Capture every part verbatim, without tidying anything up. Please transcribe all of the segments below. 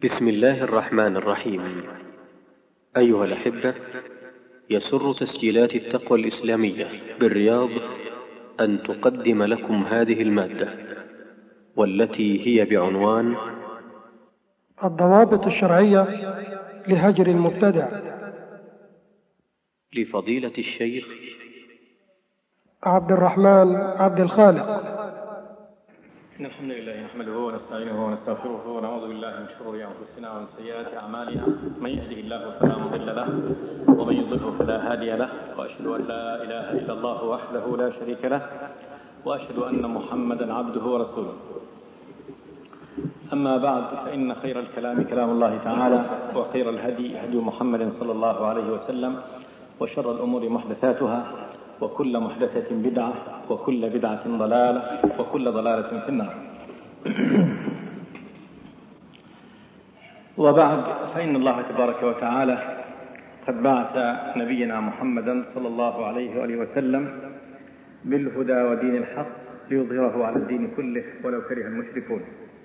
بسم الله الرحمن الرحيم. أيها الأحبة، يسر تسجيلات التقوى الإسلامية بالرياض أن تقدم لكم هذه المادة، والتي هي بعنوان الضوابط الشرعية لهجر المبتدع، لفضيلة الشيخ عبد الرحمن عبد الخالق. إن الحمد لله نحمده ونستعينه ونستغفره ونعوذ بالله من شرور أنفسنا ومن سيئات أعمالنا، من يهده الله فلا مضل له ومن يضلل فلا هادي له، وأشهد أن لا إله إلا الله وحده لا شريك له، وأشهد أن محمدا عبده ورسوله. أما بعد، فإن خير الكلام كلام الله تعالى، وخير الهدي هدي محمد صلى الله عليه وسلم، وشر الأمور محدثاتها، وكل محدثة بدعة، وكل بدعة ضلالة، وكل ضلالة في النار. وبعد، فإن الله تبارك وتعالى قد بعث نبينا محمدا صلى الله عليه وآله وسلم بالهدى ودين الحق ليظهره على الدين كله ولو كره المشركون.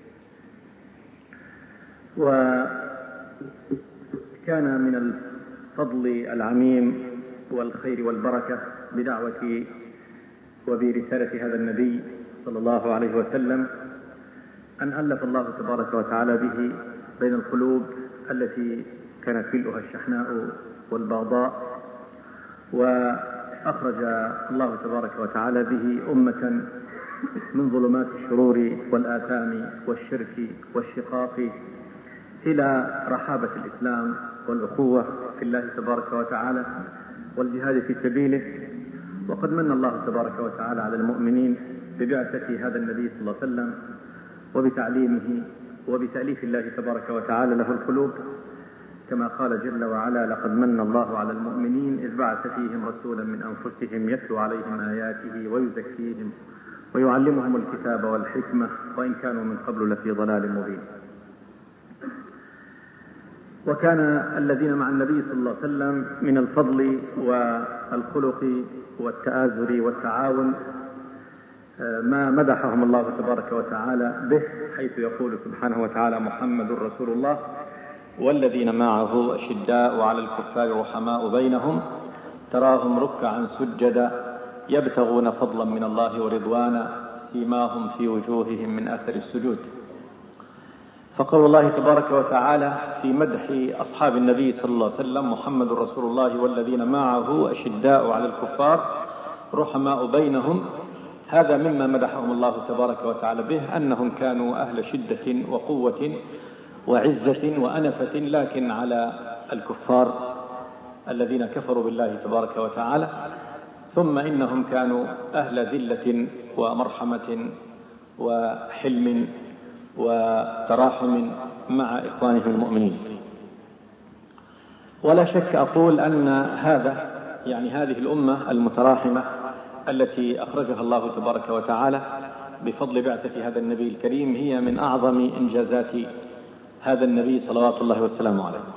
وكان من الفضل العميم والخير والبركة بدعوة وبرسالة هذا النبي صلى الله عليه وسلم أن ألف الله تبارك وتعالى به بين القلوب التي كانت ملؤها الشحناء والبغضاء، وأخرج الله تبارك وتعالى به أمة من ظلمات الشرور والآثام والشرك والشقاق إلى رحابة الإسلام والأخوة في الله تبارك وتعالى والجهاد في سبيله. وقد من الله تبارك وتعالى على المؤمنين ببعثة هذا النبي صلى الله عليه وسلم وبتعليمه وبتأليف الله تبارك وتعالى له القلوب، كما قال جل وعلا: لقد من الله على المؤمنين إذ بعث فيهم رسولا من أنفسهم يتلو عليهم آياته ويزكيهم ويعلمهم الكتاب والحكمة وإن كانوا من قبل لفي ضلال مبين. وكان الذين مع النبي صلى الله عليه وسلم من الفضل والخلق والتآزر والتعاون ما مدحهم الله تبارك وتعالى به، حيث يقول سبحانه وتعالى: محمد رسول الله والذين معه أشداء على الكفار رحماء بينهم تراهم ركعا سجدا يبتغون فضلا من الله ورضوانا سيماهم في وجوههم من أثر السجود. فقول الله تبارك وتعالى في مدح أصحاب النبي صلى الله عليه وسلم: محمد رسول الله والذين معه أشداء على الكفار رحماء بينهم، هذا مما مدحهم الله تبارك وتعالى به، أنهم كانوا أهل شدة وقوة وعزة وأنفة، لكن على الكفار الذين كفروا بالله تبارك وتعالى. ثم إنهم كانوا أهل ذلة ومرحمة وحلم وتراحم مع إخوانهم المؤمنين. ولا شك أقول أن هذا يعني هذه الأمة المتراحمة التي أخرجها الله تبارك وتعالى بفضل بعثة هذا النبي الكريم هي من أعظم إنجازات هذا النبي صلوات الله وسلامه عليه.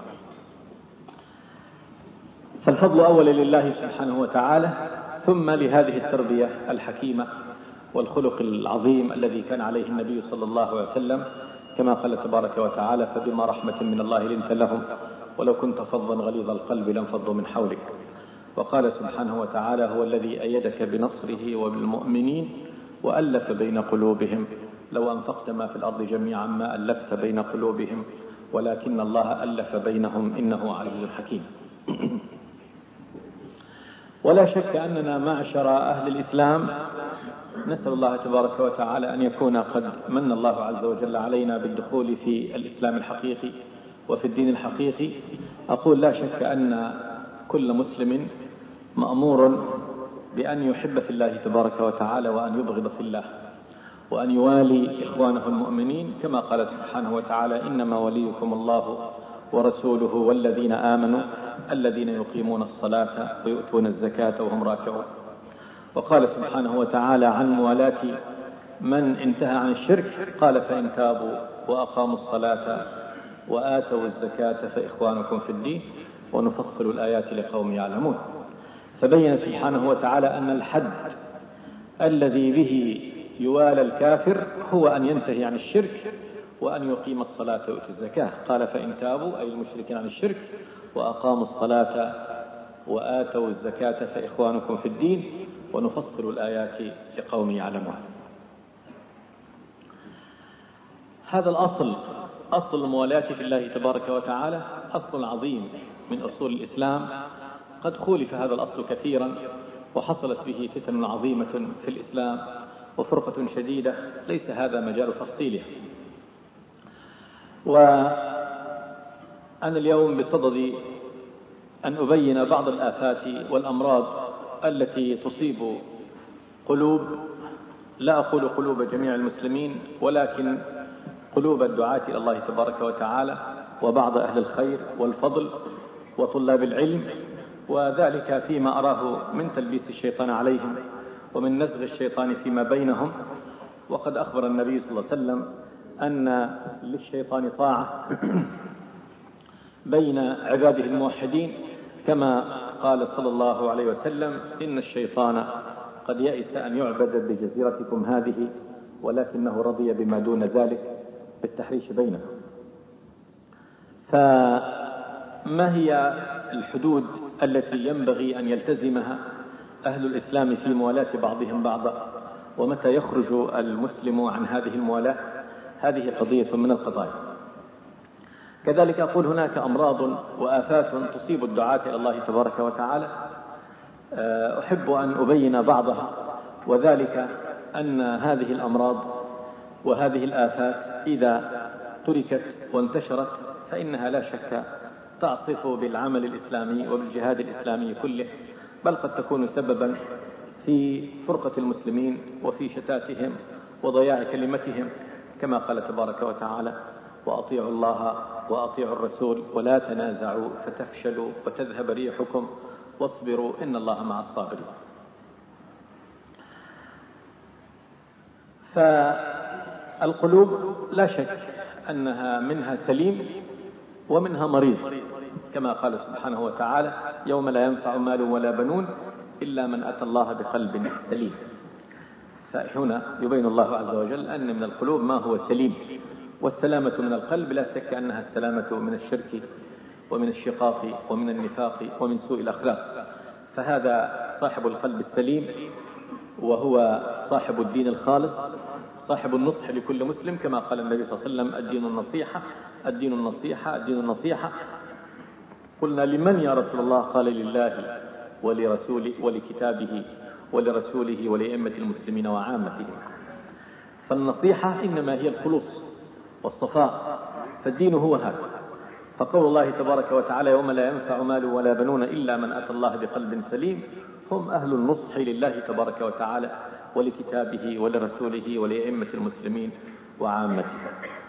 فالفضل أولا لله سبحانه وتعالى، ثم لهذه التربية الحكيمة والخلق العظيم الذي كان عليه النبي صلى الله عليه وسلم، كما قال تبارك وتعالى: فبما رحمة من الله لنت لهم ولو كنت فظا غليظ القلب لانفضوا من حولك. وقال سبحانه وتعالى: هو الذي أيدك بنصره وبالمؤمنين وألف بين قلوبهم لو أنفقت ما في الأرض جميعا ما ألفت بين قلوبهم ولكن الله ألف بينهم إنه عزيز حكيم. ولا شك أننا معشر أهل الإسلام نسأل الله تبارك وتعالى أن يكون قد من الله عز وجل علينا بالدخول في الإسلام الحقيقي وفي الدين الحقيقي. أقول لا شك أن كل مسلم مأمور بأن يحب في الله تبارك وتعالى وأن يبغض في الله، وأن يوالي إخوانه المؤمنين، كما قال سبحانه وتعالى: إنما وليكم الله ورسوله والذين آمنوا الذين يقيمون الصلاة ويؤتون الزكاة وهم راكعون. وقال سبحانه وتعالى عن موالاة من انتهى عن الشرك: قال: فإن تابوا وأقاموا الصلاة وآتوا الزكاة فإخوانكم في الدين ونفصل الآيات لقوم يعلمون. فبين سبحانه وتعالى أن الحد الذي به يوالى الكافر هو أن ينتهي عن الشرك وأن يقيم الصلاة ويؤتي الزكاة. قال فإن تابوا أي المشركين عن الشرك وأقاموا الصلاة وآتوا الزكاة فإخوانكم في الدين ونفصل الآيات لقوم يعلمون. هذا الأصل، أصل الموالاة في الله تبارك وتعالى، أصل عظيم من أصول الإسلام. قد خولف هذا الأصل كثيرا وحصلت به فتن عظيمة في الإسلام وفرقة شديدة ليس هذا مجال تفصيلها. وأنا اليوم بصدد أن أبين بعض الآفات والأمراض التي تصيب قلوب، لا أقول قلوب جميع المسلمين، ولكن قلوب الدعاة إلى الله تبارك وتعالى وبعض أهل الخير والفضل وطلاب العلم، وذلك فيما أراه من تلبيس الشيطان عليهم ومن نزغ الشيطان فيما بينهم. وقد أخبر النبي صلى الله عليه وسلم أن للشيطان طاعة بين عباده الموحدين، كما قال صلى الله عليه وسلم إن الشيطان قد يئس أن يعبد بجزيرتكم هذه ولكنه رضي بما دون ذلك بالتحريش بينهم. فما هي الحدود التي ينبغي أن يلتزمها أهل الإسلام في موالاة بعضهم بعضا، ومتى يخرج المسلم عن هذه الموالاة؟ هذه قضية من القضايا. كذلك أقول هناك أمراض وآفات تصيب الدعاة إلى الله تبارك وتعالى، أحب أن أبين بعضها، وذلك أن هذه الأمراض وهذه الآفات إذا تركت وانتشرت فإنها لا شك تعصف بالعمل الإسلامي وبالجهاد الإسلامي كله، بل قد تكون سببا في فرقة المسلمين وفي شتاتهم وضياع كلمتهم، كما قال تبارك وتعالى وأطيعوا الله وأطيعوا الرسول ولا تنازعوا فتفشلوا وتذهب ريحكم واصبروا إن الله مع الصابرين. فالقلوب لا شك أنها منها سليم ومنها مريض، كما قال سبحانه وتعالى يوم لا ينفع مال ولا بنون إلا من أتى الله بقلب سليم. فهنا يبين الله عز وجل أن من القلوب ما هو سليم، والسلامة من القلب لا شك أنها السلامة من الشرك ومن الشقاق ومن النفاق ومن سوء الأخلاق. فهذا صاحب القلب السليم، وهو صاحب الدين الخالص، صاحب النصح لكل مسلم، كما قال النبي صلى الله عليه وسلم الدين النصيحة الدين النصيحة الدين النصيحة. قلنا لمن يا رسول الله؟ قال لله ولرسوله ولكتابه ولرسوله ولأئمة المسلمين وعامتهم. فالنصيحة إنما هي الخلوص والصفاء، فالدين هو هذا. فقول الله تبارك وتعالى يوم لا ينفع مال ولا بنون إلا من أتى الله بقلب سليم هم أهل النصح لله تبارك وتعالى ولكتابه ولرسوله ولأئمة المسلمين وعامتهم.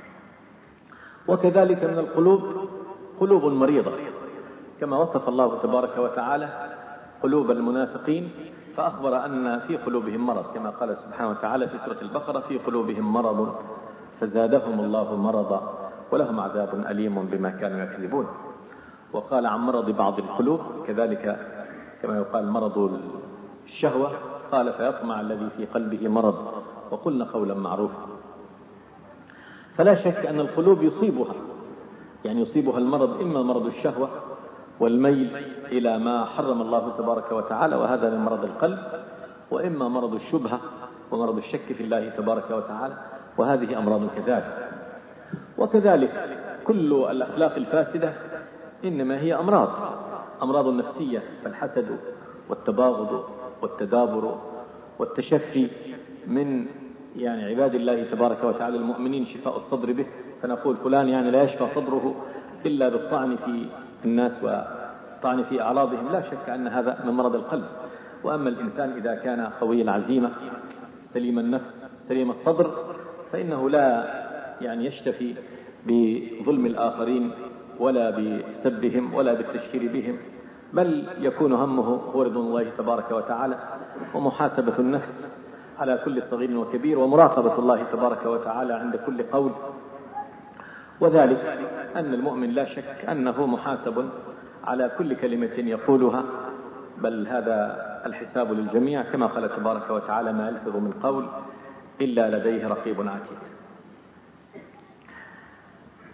وكذلك من القلوب قلوب مريضة، كما وصف الله تبارك وتعالى قلوب المنافقين فأخبر أن في قلوبهم مرض، كما قال سبحانه وتعالى في سورة البقرة في قلوبهم مرض فزادهم الله مرضا ولهم عذاب أليم بما كانوا يكذبون. وقال عن مرض بعض القلوب كذلك كما يقال مرض الشهوة، قال فيطمع الذي في قلبه مرض وقلنا قولا معروفا. فلا شك أن القلوب يصيبها يعني يصيبها المرض، إما مرض الشهوة والميل إلى ما حرم الله تبارك وتعالى وهذا من مرض القلب، وإما مرض الشبهة ومرض الشك في الله تبارك وتعالى، وهذه أمراض كذلك. وكذلك كل الأخلاق الفاسدة إنما هي أمراض أمراض نفسية، فالحسد والتباغض والتدابر والتشفي من يعني عباد الله تبارك وتعالى المؤمنين شفاء الصدر به، فنقول فلان يعني لا يشفى صدره إلا بالطعن في الناس والطعن في أعراضهم. لا شك أن هذا من مرض القلب. وأما الإنسان إذا كان قوي العزيمة سليم النفس سليم الصدر فإنه لا يعني يشتفي بظلم الآخرين ولا بسبهم ولا بالتشهير بهم، بل يكون همه هو رضوان الله تبارك وتعالى ومحاسبة النفس على كل صغير وكبير ومراقبة الله تبارك وتعالى عند كل قول. وذلك أن المؤمن لا شك أنه محاسب على كل كلمة يقولها، بل هذا الحساب للجميع، كما قال تبارك وتعالى ما يلفظ من قول إلا لديه رقيب عتيد.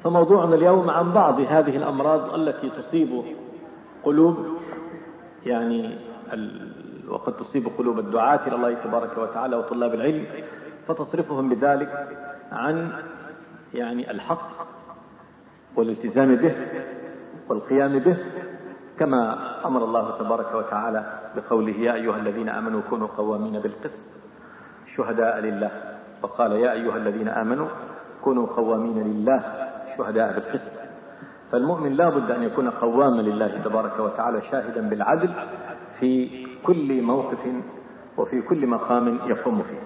فموضوعنا اليوم عن بعض هذه الأمراض التي تصيب قلوب يعني ال... وقد تصيب قلوب الدعاة إلى الله تبارك وتعالى وطلاب العلم، فتصرفهم بذلك عن يعني الحق والالتزام به والقيام به، كما أمر الله تبارك وتعالى بقوله: يا أيها الذين آمنوا كونوا قوامين بالقسط شهداء لله. فقال: يا أيها الذين آمنوا كونوا قوامين لله شهداء بالقسط. فالمؤمن لا بد أن يكون قواما لله تبارك وتعالى، شاهدا بالعدل في كل موقف وفي كل مقام يقوم فيه.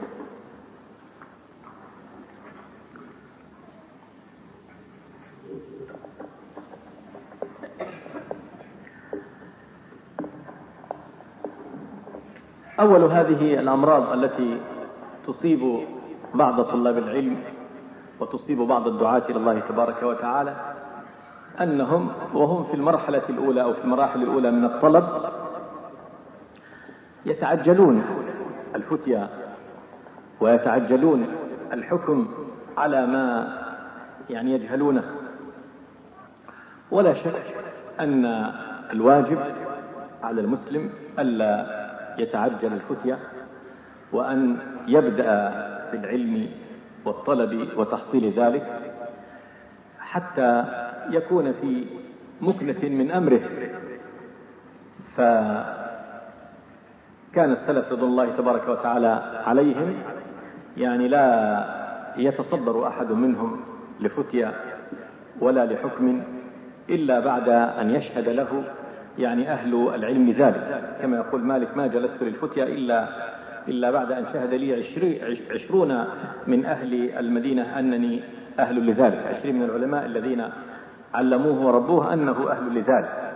أول هذه الأمراض التي تصيب بعض طلاب العلم وتصيب بعض الدعاة إلى الله تبارك وتعالى أنهم وهم في المرحلة الأولى أو في المراحل الأولى من الطلب يتعجلون الفتيا ويتعجلون الحكم على ما يعني يجهلونه. ولا شك أن الواجب على المسلم ألا يتعجل الفتيا، وأن يبدأ بالعلم والطلب وتحصيل ذلك حتى يكون في مكنة من أمره. فكان السلف رضي الله تبارك وتعالى عليهم يعني لا يتصدر أحد منهم لفتيا ولا لحكم إلا بعد أن يشهد له يعني أهل العلم ذلك، كما يقول مالك: ما جلست للفتيا إلا إلا بعد أن شهد لي عشرون من أهل المدينة أنني أهل لذلك، عشرين من العلماء الذين علموه وربوه أنه أهل لذلك.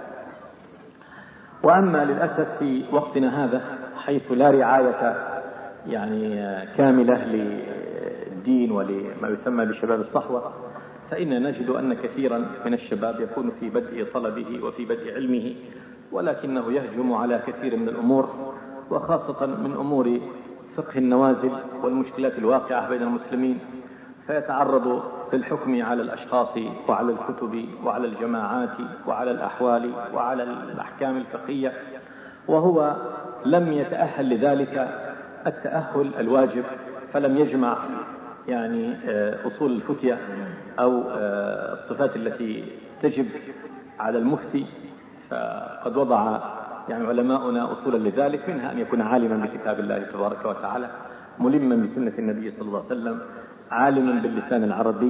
وأما للأسف في وقتنا هذا حيث لا رعاية يعني كاملة للدين ولما يسمى بشباب الصحوة، فإننا نجد أن كثيرا من الشباب يكون في بدء طلبه وفي بدء علمه، ولكنه يهجم على كثير من الأمور، وخاصة من أمور فقه النوازل والمشكلات الواقعة بين المسلمين، فيتعرض في الحكم على الأشخاص وعلى الكتب وعلى الجماعات وعلى الأحوال وعلى الأحكام الفقهية، وهو لم يتأهل لذلك التأهل الواجب، فلم يجمع يعني أصول الفتية أو الصفات التي تجب على المفتي. فقد وضع يعني علماؤنا أصولا لذلك، منها أن يكون عالما بكتاب الله تبارك وتعالى، ملما بسنة النبي صلى الله عليه وسلم، عالما باللسان العربي،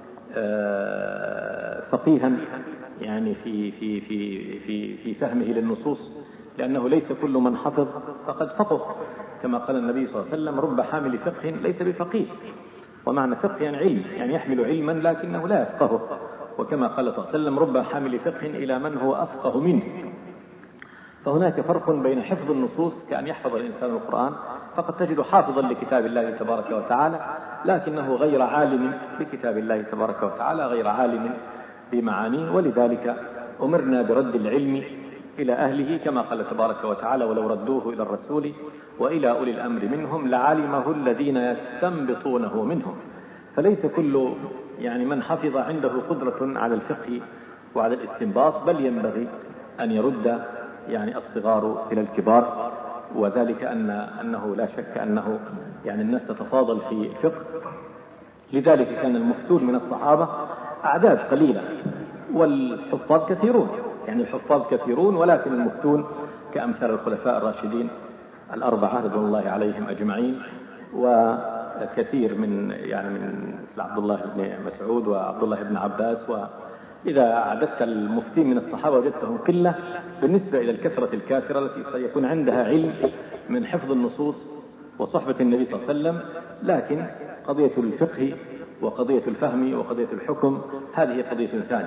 فقيها يعني في في في في في فهمه للنصوص، لأنه ليس كل من حفظ فقد فقه، كما قال النبي صلى الله عليه وسلم: رب حامل فقه ليس بفقيه. ومعنى فقه يعني علم، يعني يحمل علما لكنه لا يفقهه، وكما قال صلى الله عليه وسلم: رب حامل فقه إلى من هو أفقه منه. فهناك فرق بين حفظ النصوص كأن يحفظ الإنسان القرآن، فقد تجد حافظا لكتاب الله تبارك وتعالى لكنه غير عالم بكتاب الله تبارك وتعالى، غير عالم بمعانيه. ولذلك أمرنا برد العلم إلى أهله، كما قال تبارك وتعالى: ولو ردوه إلى الرسول وإلى أولي الأمر منهم لعلمه الذين يستنبطونه منهم. فليس كل يعني من حفظ عنده قدرة على الفقه وعلى الاستنباط، بل ينبغي أن يرد يعني الصغار إلى الكبار. وذلك أن أنه لا شك أنه يعني الناس تتفاضل في الفقه، لذلك كان المفتون من الصحابة أعداد قليلة والحفاظ كثيرون، يعني الحفاظ كثيرون ولكن المفتون كأمثال الخلفاء الراشدين الأربعة رضوان الله عليهم أجمعين، وكثير من يعني من عبد الله بن مسعود وعبد الله بن عباس. وإذا عددت المفتين من الصحابة وجدتهم قلة بالنسبة إلى الكثرة الكافرة التي سيكون عندها علم من حفظ النصوص وصحبة النبي صلى الله عليه وسلم. لكن قضية الفقه وقضية الفهم وقضية الحكم هذه قضية ثانية.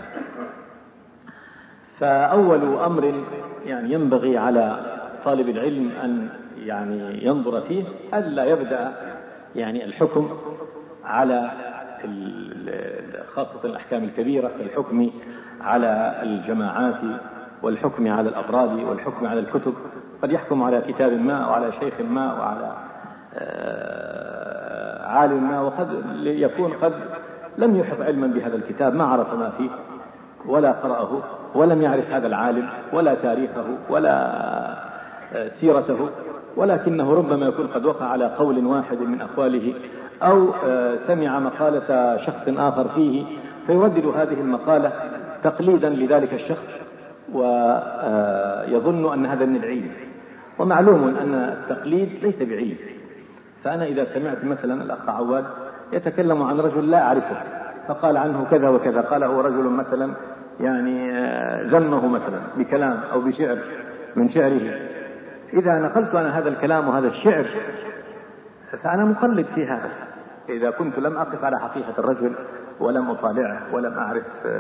فأول أمر يعني ينبغي على طالب العلم أن يعني ينظر فيه ألا يبدأ يعني الحكم على خاصة الأحكام الكبيرة كالحكم على الجماعات والحكم على الأفراد والحكم على الكتب. قد يحكم على كتاب ما وعلى شيخ ما وعلى عالم ما، وقد يكون قد لم يحط علما بهذا الكتاب، ما عرف ما فيه ولا قرأه ولم يعرف هذا العالم ولا تاريخه ولا سيرته، ولكنه ربما يكون قد وقع على قول واحد من أقواله أو سمع مقالة شخص آخر فيه فيردد هذه المقالة تقليدا لذلك الشخص ويظن أن هذا من العلم. ومعلوم أن التقليد ليس بعلم. فأنا إذا سمعت مثلا الأخ عواد يتكلم عن رجل لا أعرفه فقال عنه كذا وكذا، قال هو رجل مثلا يعني ذمه مثلا بكلام أو بشعر من شعره، إذا نقلت أنا هذا الكلام وهذا الشعر فأنا مقلد في هذا. إذا كنت لم أقف على حقيقة الرجل ولم أطالعه ولم أعرف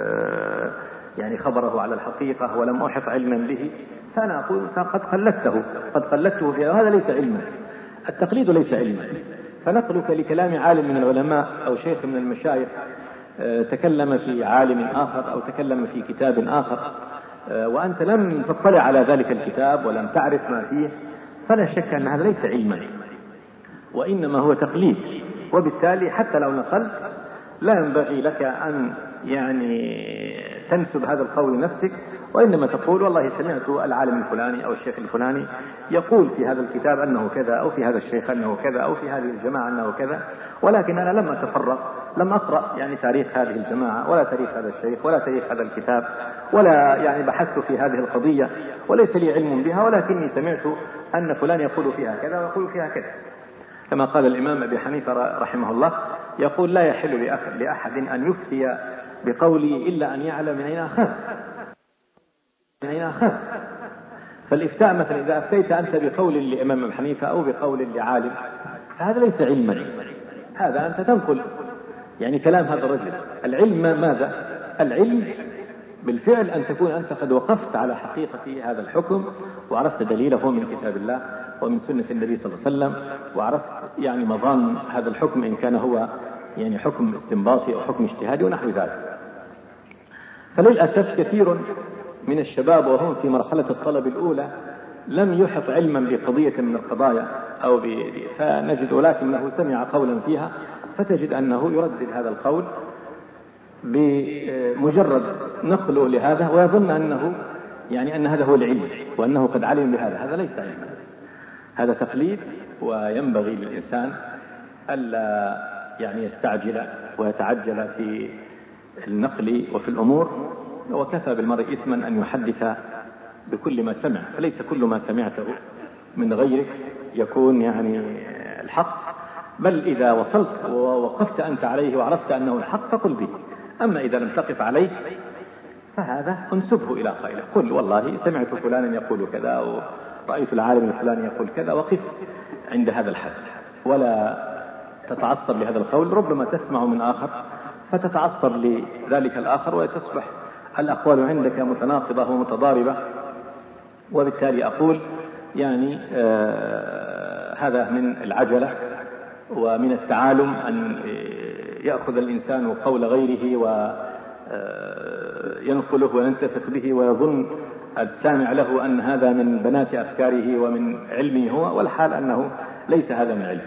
يعني خبره على الحقيقة ولم أحط علما به فأنا أقول قد قلدته قد قلدته فيها، وهذا ليس علما. التقليد ليس علما. فنقلك لكلام عالم من العلماء أو شيخ من المشايخ تكلم في عالم آخر أو تكلم في كتاب آخر وأنت لم تطلع على ذلك الكتاب ولم تعرف ما فيه، فلا شك أن هذا ليس علما وإنما هو تقليد. وبالتالي حتى لو نقلت لا ينبغي لك أن يعني تنسب هذا القول لنفسك، وإنما تقول والله سمعت العالم الفلاني أو الشيخ الفلاني يقول في هذا الكتاب أنه كذا أو في هذا الشيخ أنه كذا أو في هذه الجماعة أنه كذا، ولكن أنا لم أتفرق، لم أقرأ يعني تاريخ هذه الجماعة ولا تاريخ هذا الشيخ ولا تاريخ هذا الكتاب ولا يعني بحثت في هذه القضية وليس لي علم بها، ولكني سمعت أن فلان يقول فيها كذا ويقول فيها كذا. كما قال الإمام أبي حنيفة رحمه الله يقول لا يحل لأحد أن يفتي بقولي إلا أن يعلم من أين أخذ من أين أخذ. فالإفتاء مثلا إذا أفتيت أنت بقول لإمام أبي حنيفة أو بقول لعالم فهذا ليس علما، هذا أنت تنقل يعني كلام هذا الرجل. العلم ماذا؟ العلم بالفعل أن تكون أنت قد وقفت على حقيقة هذا الحكم وعرفت دليله من كتاب الله ومن سنة النبي صلى الله عليه وسلم، وعرفت يعني مظان هذا الحكم إن كان هو يعني حكم استنباطي أو حكم اجتهادي ونحو ذلك. فللأسف كثير من الشباب وهم في مرحلة الطلب الأولى لم يحط علما بقضية من القضايا أو ب... فنجد ولكنه سمع قولا فيها فتجد أنه يردد هذا القول بمجرد نقله لهذا ويظن أنه يعني أن هذا هو العلم وأنه قد علم بهذا. هذا ليس علما، هذا تقليد. وينبغي للإنسان ألا يعني يستعجل ويتعجل في النقل وفي الأمور، وكفى بالمرء إثما أن يحدث بكل ما سمع، فليس كل ما سمعته من غيرك يكون يعني الحق، بل إذا وصلت ووقفت أنت عليه وعرفت أنه الحق فقل به. أما إذا لم تقف عليه فهذا انسبه إلى قائله، قل والله سمعت فلانا يقول كذا أو رأيت العالم الفلاني يقول كذا، وقف عند هذا الحد ولا تتعصب لهذا القول. ربما تسمع من آخر فتتعصب لذلك الآخر وتصبح الأقوال عندك متناقضة ومتضاربة، وبالتالي أقول يعني آه هذا من العجلة ومن التعالم أن يأخذ الإنسان قول غيره وينقله وينتفق به ويظن السامع له أن هذا من بنات أفكاره ومن علمه هو، والحال أنه ليس هذا من علم.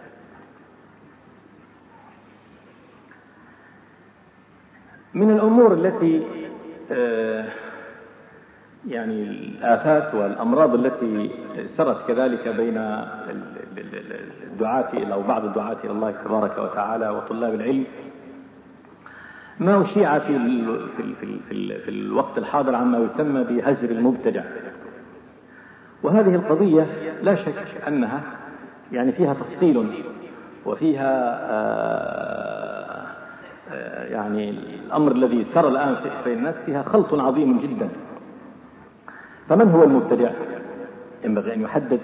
من الأمور التي يعني الآفات والأمراض التي سرت كذلك بين الدعاة أو بعض الدعاة إلى الله تبارك وتعالى وطلاب العلم ما أشيع في في في في الوقت الحاضر عما يسمى بهجر المبتدع. وهذه القضية لا شك أنها يعني فيها تفصيل وفيها آآ آآ يعني الأمر الذي سر الآن في الناس فيها خلط عظيم جدا. فمن هو المبتدع؟ ينبغي أن يحدد.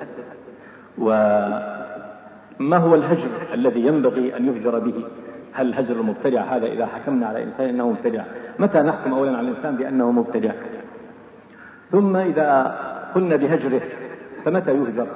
وما هو الهجر الذي ينبغي أن يهجر به؟ هل هجر المبتدع هذا إذا حكمنا على إنسان أنه مبتدع متى نحكم أولا على الإنسان بأنه مبتدع؟ ثم إذا قلنا بهجره فمتى يهجر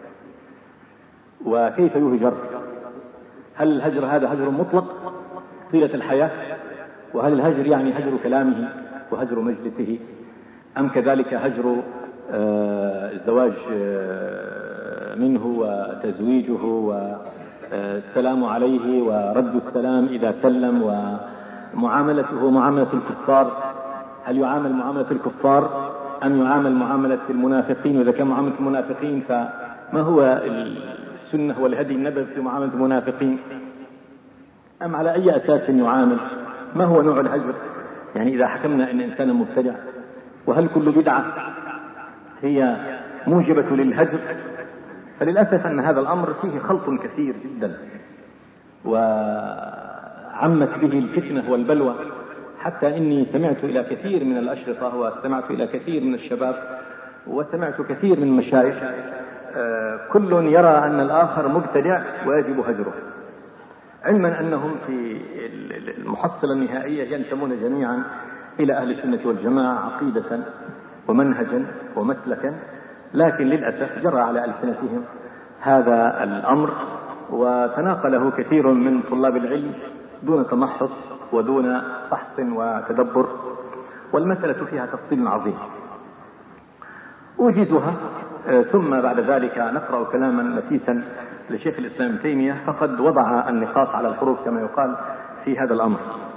وكيف يهجر؟ هل الهجر هذا هجر مطلق طيلة الحياة؟ وهل الهجر يعني هجر كلامه وهجر مجلسه، أم كذلك هجر الزواج منه وتزويجه السلام عليه ورد السلام إذا سلم، ومعاملته معاملة الكفار، هل يعامل معاملة الكفار أم يعامل معاملة المنافقين؟ وإذا كان معاملة المنافقين فما هو السنة والهدي النبوي في معاملة المنافقين؟ أم على أي أساس يعامل؟ ما هو نوع الهجر؟ يعني إذا حكمنا أن إنسانا مبتدع، وهل كل بدعة هي موجبة للهجر؟ فللأسف أن هذا الأمر فيه خلط كثير جدا، وعمت به الفتنة والبلوى، حتى إني سمعت إلى كثير من الأشرطة، واستمعت إلى كثير من الشباب، وسمعت كثير من المشايخ كل يرى أن الآخر مبتدع ويجب هجره، علما أنهم في المحصلة النهائية ينتمون جميعا إلى أهل السنة والجماعة عقيدة ومنهجا ومسلكا، لكن للأسف جرى على ألسنتهم هذا الأمر، وتناقله كثير من طلاب العلم دون تمحص ودون فحص وتدبر، والمسألة فيها تفصيل عظيم أوجزها. ثم بعد ذلك نقرأ كلاما نفيسا لشيخ الإسلام ابن تيمية، فقد وضع النقاط على الحروف كما يقال في هذا الأمر.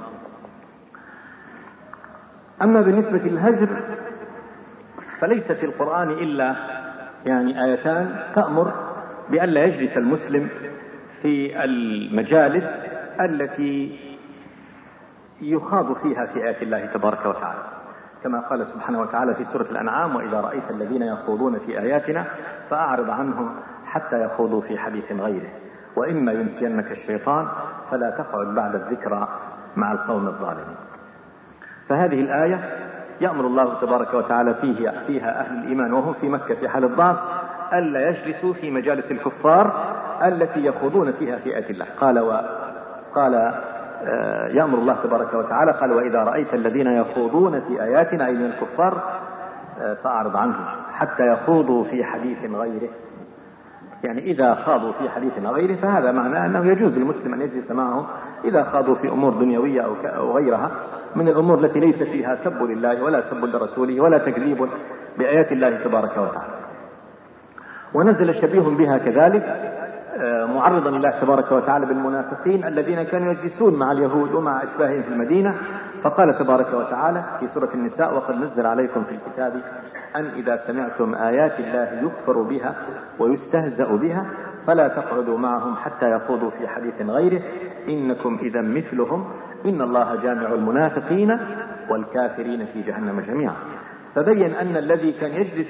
أما بالنسبة للهجر فليس في القرآن إلا يعني آيتان تأمر بأن لا يجلس المسلم في المجالس التي يخاض فيها في آيات الله تبارك وتعالى، كما قال سبحانه وتعالى في سورة الأنعام: وإذا رأيت الذين يخوضون في آياتنا فأعرض عنهم حتى يخوضوا في حديث غيره، وإما ينسينك الشيطان فلا تقعد بعد الذكرى مع القوم الظالمين. فهذه الآية يأمر الله تبارك وتعالى فيها, فيها أهل الإيمان وهم في مكة في حال الضعف ألا يجلسوا في مجالس الكفار التي يخوضون فيها في آيات الله. قال وقال يأمر الله تبارك وتعالى قال: وإذا رأيت الذين يخوضون في آياتنا أي من الكفار فأعرض عنهم حتى يخوضوا في حديث غيره. يعني إذا خاضوا في حديث غيره فهذا معناه أنه يجوز للمسلم أن يجلس معهم إذا خاضوا في أمور دنيوية أو غيرها من الأمور التي ليس فيها سب لله ولا سب لرسوله ولا تكذيب بآيات الله تبارك وتعالى. ونزل شبيه بها كذلك معرضا الله تبارك وتعالى بالمنافقين الذين كانوا يجلسون مع اليهود ومع أشباههم في المدينة، فقال تبارك وتعالى في سورة النساء: وقد نزل عليكم في الكتاب أن إذا سمعتم آيات الله يكفر بها ويستهزأ بها فلا تقعدوا معهم حتى يخوضوا في حديث غيره إنكم إذا مثلهم إن الله جامع المنافقين والكافرين في جهنم جميعا. فبين أن الذي كان يجلس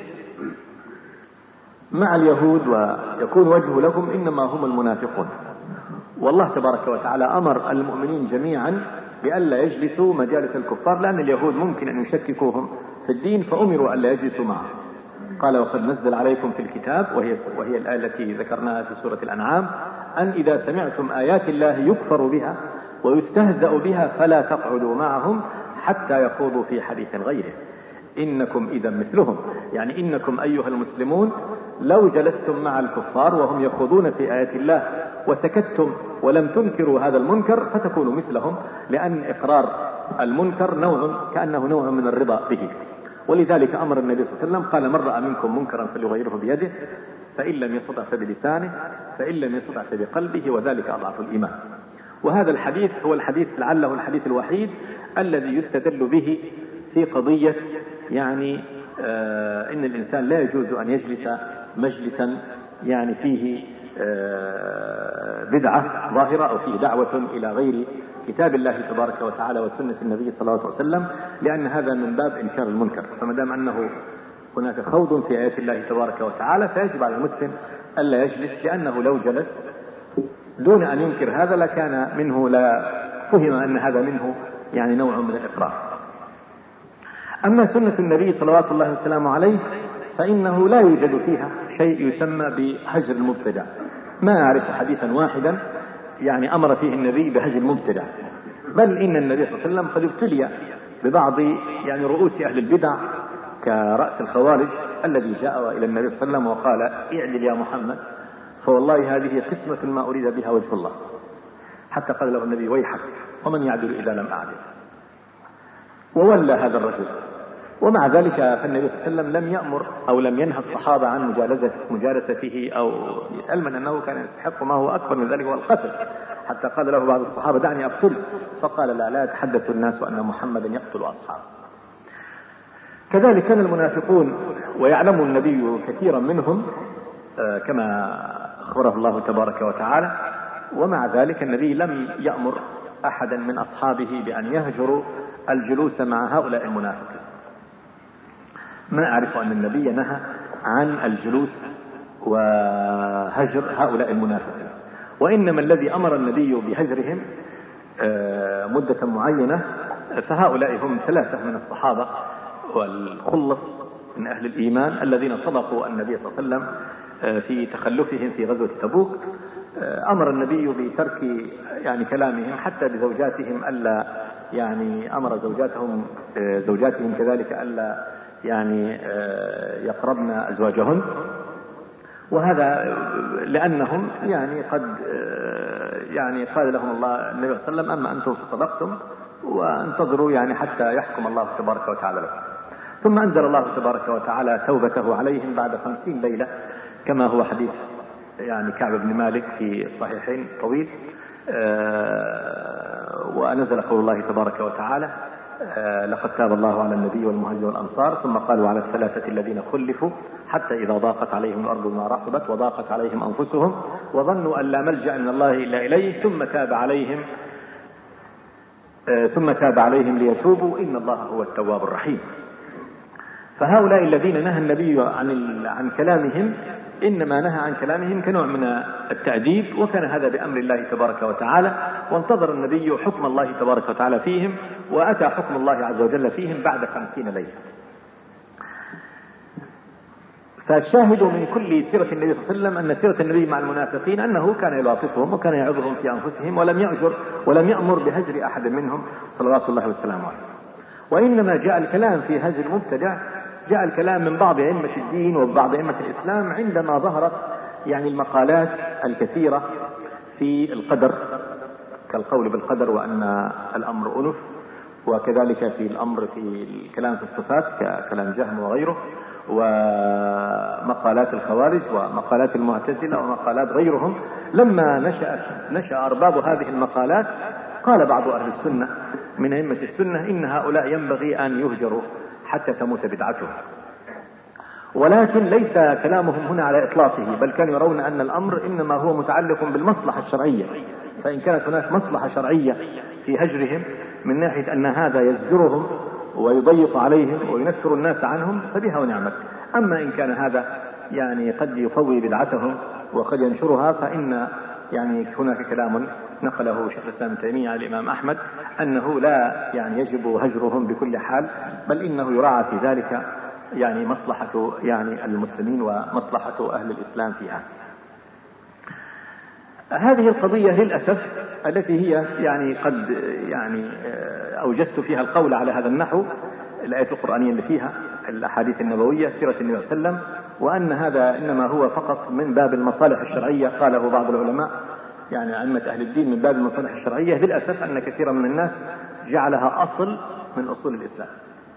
مع اليهود ويكون وجهه لهم إنما هم المنافقون، والله تبارك وتعالى أمر المؤمنين جميعا بألا يجلسوا مجالس الكفار، لأن اليهود ممكن أن يشككوهم في الدين فأمروا ألا يجلسوا معهم. قال: وقد نزل عليكم في الكتاب، وهي, وهي الآية التي ذكرناها في سورة الأنعام، أن إذا سمعتم آيات الله يكفر بها ويستهزأ بها فلا تقعدوا معهم حتى يخوضوا في حديث غيره إنكم إذا مثلهم. يعني إنكم أيها المسلمون لو جلستم مع الكفار وهم يخوضون في آيات الله وسكتتم ولم تنكروا هذا المنكر فتكونوا مثلهم، لأن إقرار المنكر نوع كأنه نوع من الرضا به. ولذلك أمر النبي صلى الله عليه وسلم قال: من رأى منكم منكرا فليغيره بيده فإن لم يستطع فبلسانه فإن لم يستطع فبقلبه وذلك أضعف الإيمان. وهذا الحديث هو الحديث لعله الحديث الوحيد الذي يستدل به في قضية يعني آه إن الإنسان لا يجوز أن يجلس مجلسا يعني فيه آه بدعة ظاهرة أو فيه دعوة إلى غير كتاب الله تبارك وتعالى وسنة النبي صلى الله عليه وسلم، لأن هذا من باب إنكار المنكر. فما دام أنه هناك خوض في آيات الله تبارك وتعالى فيجب على المسلم ألا يجلس، لأنه لو جلس دون أن ينكر هذا لكان منه لا فهم أن هذا منه يعني نوع من الإقرار. أما سنة النبي صلوات الله وسلامه عليه فإنه لا يوجد فيها شيء يسمى بهجر المبتدع. ما أعرف حديثا واحدا يعني أمر فيه النبي بهجر المبتدع، بل إن النبي صلى الله عليه وسلم قد ابتلي ببعض يعني رؤوس أهل البدع كرأس الخوارج الذي جاء إلى النبي صلى الله عليه وسلم وقال: اعدل يا محمد فوالله هذه قسمة ما أريد بها وجه الله، حتى قال له النبي: ويحك ومن يعدل إذا لم أعدل. وولى هذا الرجل ومع ذلك فالنبي صلى الله عليه وسلم لم يأمر أو لم ينهى الصحابة عن مجالسة مجالسته، أو علما أنه كان يستحق ما هو أكبر من ذلك هو القتل، حتى قال له بعض الصحابة دعني أقتل، فقال لا لا يتحدث الناس أن محمدا يقتل أصحابه. كذلك كان المنافقون ويعلم النبي كثيرا منهم كما أخبره الله تبارك وتعالى، ومع ذلك النبي لم يأمر أحدا من أصحابه بأن يهجروا الجلوس مع هؤلاء المنافقين. ما أعرف أن النبي نهى عن الجلوس وهجر هؤلاء المنافقين، وإنما الذي أمر النبي بهجرهم مدة معينة، فهؤلاء هم ثلاثة من الصحابة والخلص من أهل الإيمان الذين صدقوا النبي صلى الله عليه وسلم في تخلفهم في غزوة تبوك. أمر النبي بترك يعني كلامهم حتى بزوجاتهم ألا يعني أمر زوجاتهم زوجاتهم كذلك ألا يعني يقربن أزواجهن، وهذا لأنهم يعني قد يعني قال لهم الله النبي صلى الله عليه وسلم أما أنتم فصدقتم وانتظروا يعني حتى يحكم الله تبارك وتعالى لكم. ثم أنزل الله تبارك وتعالى توبته عليهم بعد خمسين ليلة كما هو حديث يعني كعب بن مالك في الصحيحين طويل. ونزل قول الله تبارك وتعالى لقد تاب الله على النبي والمهاجرين والأنصار ثم قالوا على الثلاثة الذين خلفوا حتى إذا ضاقت عليهم الأرض بما رحبت وضاقت عليهم أنفسهم وظنوا أن لا ملجأ من الله إلا إليه ثم تاب عليهم ثم تاب عليهم ليتوبوا إن الله هو التواب الرحيم. فهؤلاء الذين نهى النبي عن عن كلامهم إنما نهى عن كلامهم كنوع من التأديب، وكان هذا بأمر الله تبارك وتعالى، وانتظر النبي حكم الله تبارك وتعالى فيهم، وأتى حكم الله عز وجل فيهم بعد خمسين ليلة. فالشاهد من كل سيرة النبي صلى الله عليه وسلم أن سيرة النبي مع المنافقين أنه كان يلاطفهم وكان يعظهم في أنفسهم، ولم يأجر ولم يأمر بهجر أحد منهم صلوات الله وسلامه عليه. وإنما جاء الكلام في هجر المبتدع جاء الكلام من بعض أئمة الدين وبعض أئمة الإسلام عندما ظهرت يعني المقالات الكثيرة في القدر كالقول بالقدر وأن الأمر أنف، وكذلك في الأمر في الكلام في الصفات ككلام جهم وغيره، ومقالات الخوارج ومقالات المعتزلة ومقالات غيرهم. لما نشأ نشأ أرباب هذه المقالات قال بعض أهل السنة من أئمة السنة إن هؤلاء ينبغي أن يهجروا حتى تموت بدعتهم، ولكن ليس كلامهم هنا على إطلاقه، بل كانوا يرون أن الأمر إنما هو متعلق بالمصلحة الشرعية، فإن كانت هناك مصلحة شرعية في هجرهم من ناحية أن هذا يزجرهم ويضيق عليهم وينفر الناس عنهم فبها ونعمت. أما إن كان هذا يعني قد يقوي بدعتهم وقد ينشرها فإن يعني هناك كلام نقله شيخ الإسلام ابن تيمية على الإمام أحمد أنه لا يعني يجب هجرهم بكل حال، بل إنه يراعى في ذلك يعني مصلحة يعني المسلمين ومصلحة أهل الإسلام فيها. هذه القضية للأسف التي هي يعني قد يعني أوجدت فيها القول على هذا النحو الآية القرآنية اللي فيها الأحاديث النبوية سيرة النبي صلى الله عليه وسلم، وأن هذا إنما هو فقط من باب المصالح الشرعية قاله بعض العلماء يعني أئمة أهل الدين من باب المصالح الشرعية. للأسف أن كثيرا من الناس جعلها أصل من أصول الإسلام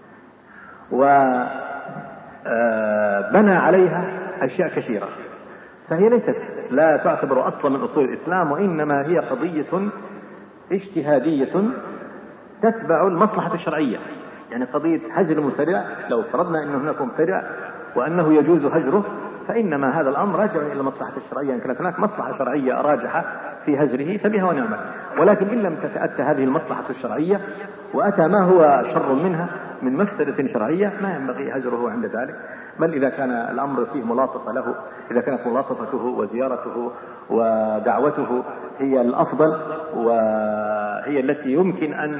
وبنى عليها أشياء كثيرة، فهي ليست لا تعتبر أصلا من أصول الإسلام، وإنما هي قضية اجتهادية تتبع المصلحة الشرعية. يعني قضية هجر المبتدع لو فرضنا أن هناك مبتدع وأنه يجوز هجره فإنما هذا الأمر راجع إلى المصلحة الشرعية، إن كانت هناك مصلحة شرعية راجحة في هجره فبها ونعمت، ولكن إن لم تتأتى هذه المصلحة الشرعية وأتى ما هو شر منها من مفسدة شرعية ما ينبغي هجره عند ذلك، بل إذا كان الأمر فيه ملاطفة له، إذا كانت ملاطفته وزيارته ودعوته هي الأفضل وهي التي يمكن أن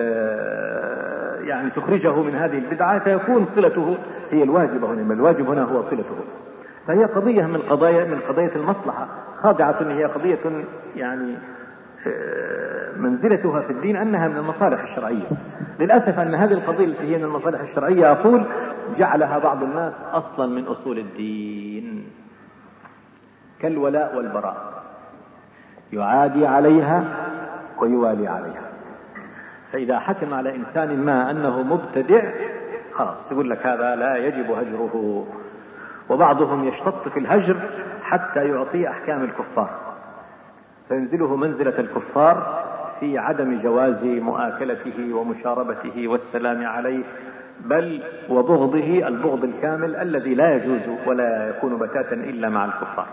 يعني تخرجه من هذه البدعة فيكون صلته هي الواجبة هنا، الواجب هنا هو صلته. فهي قضية من قضايا من قضية المصلحة خاضعة، هي قضية يعني منزلتها في الدين أنها من المصالح الشرعية. للأسف أن هذه القضية التي هي من المصالح الشرعية أقول جعلها بعض الناس أصلا من أصول الدين كالولاء والبراء، يعادي عليها ويوالي عليها. فإذا حكم على إنسان ما أنه مبتدع خلاص يقول لك هذا لا يجب هجره. وبعضهم يشتط في الهجر حتى يعطي أحكام الكفار، فينزله منزلة الكفار في عدم جواز مؤاكلته ومشاربته والسلام عليه، بل وبغضه البغض الكامل الذي لا يجوز ولا يكون بتاتا إلا مع الكفار.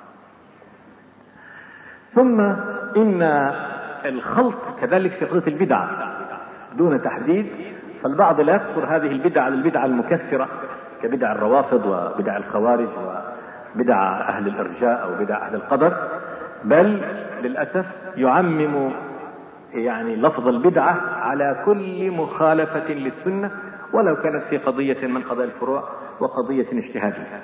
ثم إن الخلط كذلك في قضية البدع دون تحديد، فالبعض لا يقصر هذه البدع على البدع المكثرة كبدع الروافض وبدع الخوارج وبدع أهل الإرجاء أو بدع أهل القدر، بل للأسف يعمم يعني لفظ البدعة على كل مخالفة للسنة ولو كانت في قضية من قضايا الفروع وقضية اجتهادية.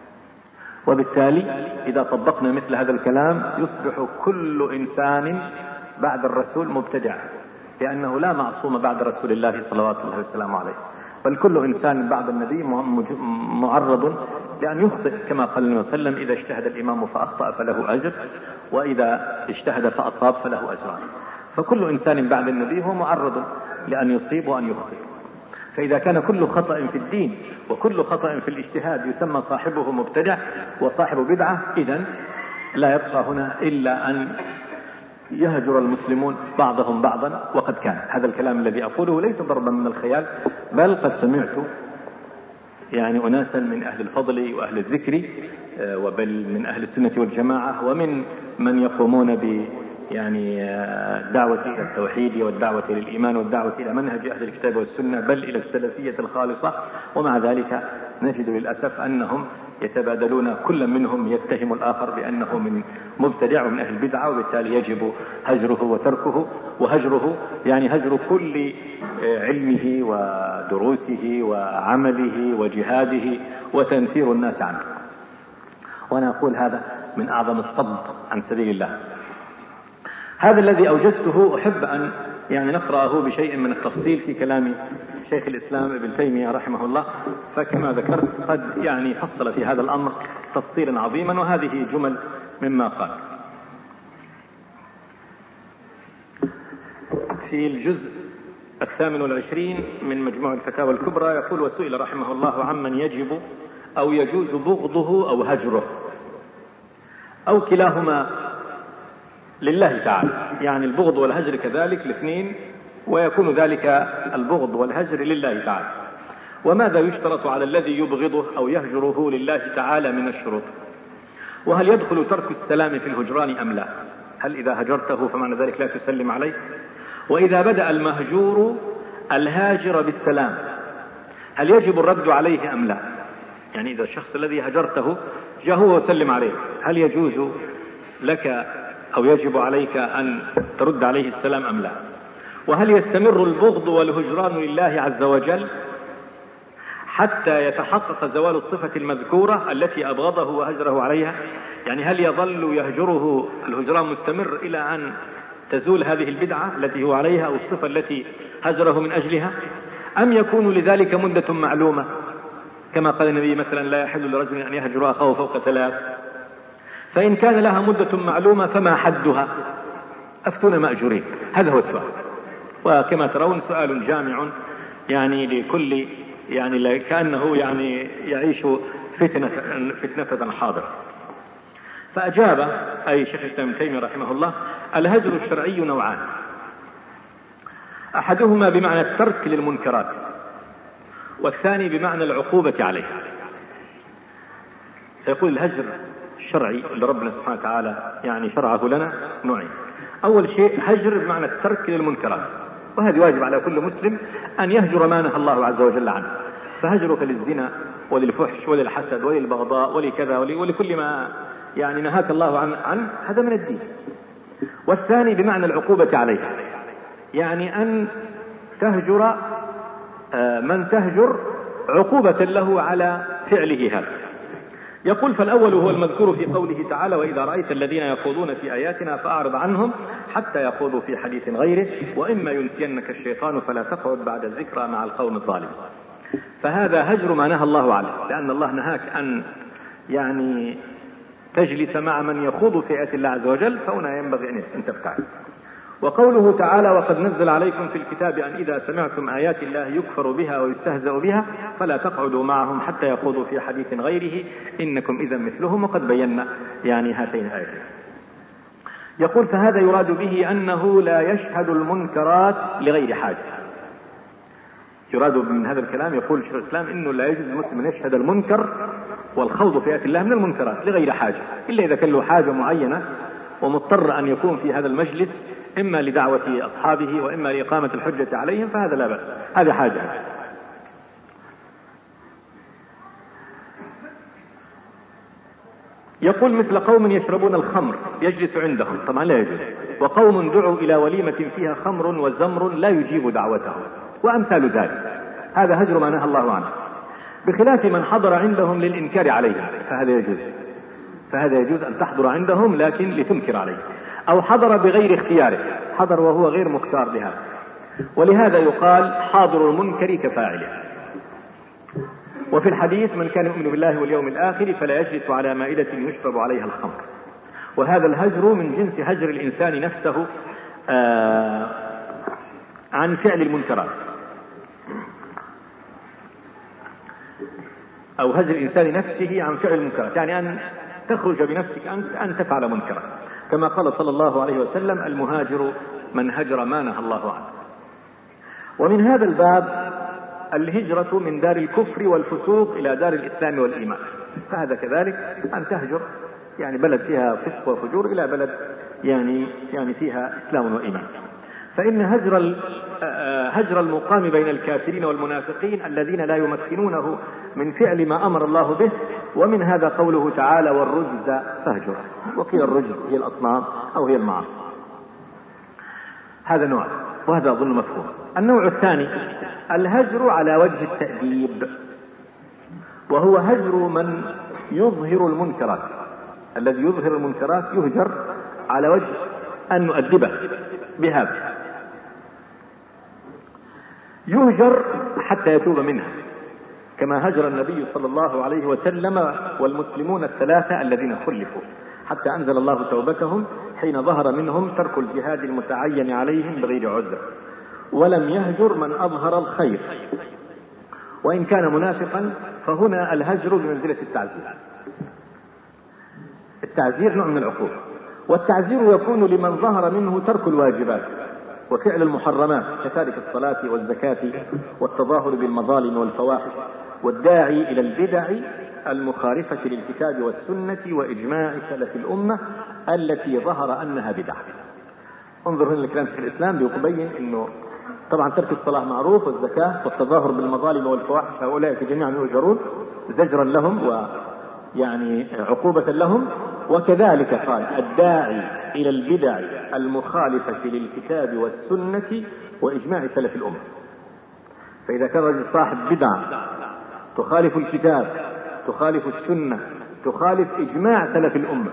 وبالتالي إذا طبقنا مثل هذا الكلام يصبح كل إنسان بعد الرسول مبتدع، لأنه لا معصوم بعد رسول الله صلوات الله وسلامه عليه، بل كل إنسان بعد النبي معرض لأن يخطئ، كما قال النبي صلى الله عليه وسلم: إذا اجتهد الإمام فأخطأ فله أجر، وإذا اجتهد فأصاب فله أجران. فكل إنسان بعد النبي هو معرض لأن يصيب وأن يخطئ. فإذا كان كل خطأ في الدين وكل خطأ في الاجتهاد يسمى صاحبه مبتدع وصاحب بدعة، إذن لا يبقى هنا إلا أن يهجر المسلمون بعضهم بعضا. وقد كان هذا الكلام الذي أقوله ليس ضربا من الخيال، بل قد سمعت يعني أناسا من أهل الفضل وأهل الذكر وبل من أهل السنة والجماعة ومن من يقومون ب يعني الدعوة إلى التوحيد والدعوة للإيمان والدعوة إلى منهج أهل الكتاب والسنة، بل إلى السلفية الخالصة، ومع ذلك نجد للأسف أنهم يتبادلون، كل منهم يتهم الآخر بأنه من مبتدع ومن أهل البدعة، وبالتالي يجب هجره وتركه. وهجره يعني هجر كل علمه ودروسه وعمله وجهاده وتنفير الناس عنه. وأنا أقول هذا من أعظم الصد عن سبيل الله. هذا الذي أوجدته أحب أن يعني نقرأه بشيء من التفصيل في كلام شيخ الإسلام ابن تيمية رحمه الله، فكما ذكرت قد يعني فصل في هذا الأمر تفصيلا عظيما، وهذه جمل مما قال. في الجزء الثامن والعشرين من مجموع الفتاوى الكبرى يقول: وسئل رحمه الله عمن يجب أو يجوز بغضه أو هجره أو كلاهما لله تعالى، يعني البغض والهجر كذلك الاثنين، ويكون ذلك البغض والهجر لله تعالى. وماذا يشترط على الذي يبغضه أو يهجره لله تعالى من الشروط؟ وهل يدخل ترك السلام في الهجران أم لا؟ هل إذا هجرته فمعنى ذلك لا تسلم عليه؟ وإذا بدأ المهجور الهاجر بالسلام هل يجب الرد عليه أم لا؟ يعني إذا الشخص الذي هجرته جاء هو وسلم عليه، هل يجوز لك أو يجب عليك أن ترد عليه السلام أم لا؟ وهل يستمر البغض والهجران لله عز وجل حتى يتحقق زوال الصفة المذكورة التي أبغضه وهجره عليها؟ يعني هل يظل يهجره الهجران مستمر إلى أن تزول هذه البدعة التي هو عليها أو الصفة التي هجره من أجلها، أم يكون لذلك مدة معلومة كما قال النبي مثلا: لا يحل لرجل أن يهجر أخاه فوق ثلاث؟ فإن كان لها مدة معلومة فما حدها؟ أفتون مأجورين. هذا هو السؤال، وكما ترون سؤال جامع يعني لكل يعني كأنه يعني يعيش فتنة فتنة حاضر. فأجاب أي شيخ الإسلام ابن تيمية رحمه الله: الهجر الشرعي نوعان، أحدهما بمعنى الترك للمنكرات، والثاني بمعنى العقوبة عليها. سيقول الهجر الشرعي اللي ربنا سبحانه وتعالى يعني شرعه لنا نوعين. أول شيء هجر بمعنى الترك للمنكرات، وهذا واجب على كل مسلم أن يهجر ما نهى الله عز وجل عنه. فهجرك للزنا وللفحش وللحسد وللبغضاء ولكذا ولكل ما يعني نهاك الله عنه عن هذا من الدين. والثاني بمعنى العقوبة عليها، يعني أن تهجر من تهجر عقوبة له على فعله هذا. يقول: فالأول هو المذكور في قوله تعالى: وإذا رأيت الذين يخوضون في آياتنا فأعرض عنهم حتى يخوضوا في حديث غيره وإما ينسينك الشيطان فلا تقعد بعد الذكرى مع القوم الظالمين. فهذا هجر ما نهى الله عنه، لأن الله نهاك أن يعني تجلس مع من يخوض في آيات الله عز وجل، فهنا ينبغي أن تبتعد. وقوله تعالى وقد نزل عليكم في الكتاب أن إذا سمعتم آيات الله يكفر بها ويستهزأ بها فلا تقعدوا معهم حتى يخوضوا في حديث غيره إنكم إذا مثلهم، وقد بينا يعني هاتين الآيتين. يقول فهذا يراد به أنه لا يشهد المنكرات لغير حاجة. يراد من هذا الكلام يقول شيخ الإسلام إنه لا يجوز المسلم أن يشهد المنكر والخوض في آيات الله من المنكرات لغير حاجة، إلا إذا كان له حاجة معينة ومضطر أن يكون في هذا المجلس إما لدعوة أصحابه وإما لإقامة الحجة عليهم، فهذا لا بأس، هذا حاجة. يقول مثل قوم يشربون الخمر يجلس عندهم، طبعا لا يجوز. وقوم دعوا إلى وليمة فيها خمر وزمر لا يجيب دعوتهم، وأمثال ذلك، هذا هجر ما نهى الله عنه، بخلاف من حضر عندهم للإنكار عليهم فهذا يجوز. فهذا يجوز أن تحضر عندهم لكن لتنكر عليه، أو حضر بغير اختياره، حضر وهو غير مختار بهذا، ولهذا يقال حاضر المنكر كفاعله. وفي الحديث من كان يؤمن بالله واليوم الآخر فلا يجلس على مائدة يشرب عليها الخمر. وهذا الهجر من جنس هجر الإنسان نفسه آه عن فعل المنكرات، أو هجر الإنسان نفسه عن فعل المنكرات، يعني أن تخرج بنفسك أنت أن تفعل منكرا، كما قال صلى الله عليه وسلم المهاجر من هجر ما نهى الله عنه. ومن هذا الباب الهجرة من دار الكفر والفسوق إلى دار الإسلام والإيمان، فهذا كذلك أن تهجر يعني بلد فيها فسق وفجور إلى بلد يعني يعني فيها إسلام وإيمان. فإن هجر هجر المقام بين الكافرين والمنافقين الذين لا يمكنونه من فعل ما أمر الله به، ومن هذا قوله تعالى والرجز فاهجر، وقيل الرجز هي الأصنام أو هي المعاصي. هذا نوع، وهذا أظن مفهوم. النوع الثاني الهجر على وجه التأديب، وهو هجر من يظهر المنكرات. الذي يظهر المنكرات يهجر على وجه أن نؤدبه بهذا، يهجر حتى يتوب منها، كما هجر النبي صلى الله عليه وسلم والمسلمون الثلاثة الذين خلفوا حتى أنزل الله توبتهم حين ظهر منهم ترك الجهاد المتعين عليهم بغير عذر، ولم يهجر من أظهر الخير وإن كان منافقا. فهنا الهجر بمنزلة التعزير. التعزير نوع من العقوبة، والتعزير يكون لمن ظهر منه ترك الواجبات وفعل المحرمات كتارك الصلاة والزكاة والتظاهر بالمظالم والفواحش، والداعي إلى البدع المخالفة للكتاب والسنة وإجماع سلف الأمة التي ظهر أنها بدعة. انظر هنا الكلام في الإسلام بيبين أنه طبعا ترك الصلاة معروف، والزكاة والتظاهر بالمظالم والفواحش هؤلاء جميعا يؤجرون زجرا لهم ويعني عقوبة لهم. وكذلك قال الداعي إلى البدع المخالفة للكتاب والسنة وإجماع سلف الأمة. فإذا كان رجل صاحب بدعة تخالف الكتاب تخالف السنة تخالف إجماع سلف الأمة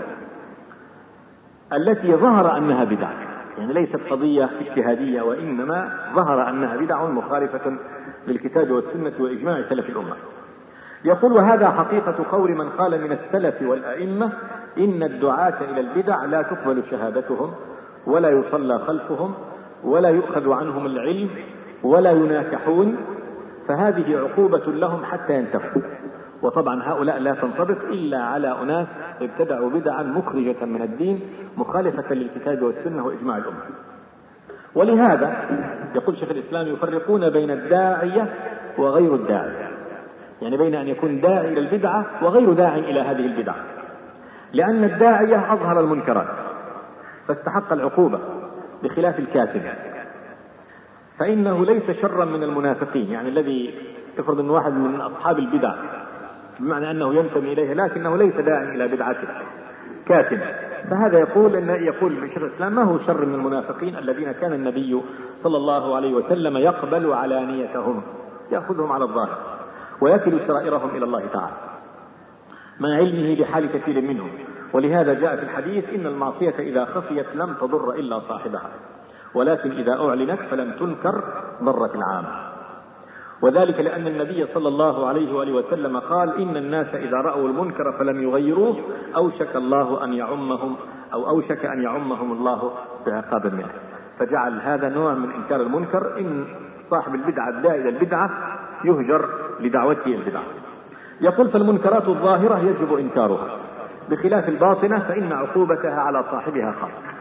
التي ظهر أنها بدعة، يعني ليست قضية اجتهادية وإنما ظهر أنها بدعة مخالفة للكتاب والسنة وإجماع سلف الأمة، يقول وهذا حقيقة قول من قال من السلف والأئمة إن الدعاة إلى البدع لا تقبل شهادتهم ولا يصلى خلفهم ولا يؤخذ عنهم العلم ولا يناكحون، فهذه عقوبة لهم حتى ينتهوا. وطبعا هؤلاء لا تنطبق إلا على أناس ابتدعوا بدعا مخرجة من الدين مخالفة للكتاب والسنة وإجماع الأمة. ولهذا يقول شيخ الإسلام يفرقون بين الداعية وغير الداعية، يعني بين أن يكون داعي إلى البدعة وغير داعي إلى هذه البدعة، لأن الداعية أظهر المنكرات فاستحق العقوبة بخلاف الكاتب، فإنه ليس شرا من المنافقين، يعني الذي يفرض أن واحد من أصحاب البدع بمعنى أنه ينتمي إليه لكنه ليس داعي إلى بدعته كاتب، فهذا يقول أن يقول شيخ الإسلام ما هو شر من المنافقين الذين كان النبي صلى الله عليه وسلم يقبل علانيتهم، يأخذهم على الظاهر ويكل سرائرهم إلى الله تعالى مع علمه بحال كثير منهم. ولهذا جاء في الحديث إن المعصية إذا خفيت لم تضر إلا صاحبها، ولكن إذا أعلنت فلم تنكر ضرت العامة. وذلك لأن النبي صلى الله عليه وآله وسلم قال إن الناس إذا رأوا المنكر فلم يغيروه أوشك الله أن يعمهم أو أوشك أن يعمهم الله بعقاب منه. فجعل هذا نوع من إنكار المنكر، إن صاحب البدعة الداعي إلى البدعة يهجر لدعوته إلى البدعة. يقول فالمنكرات الظاهرة يجب إنكارها، بخلاف الباطنة فإن عقوبتها على صاحبها خاصة.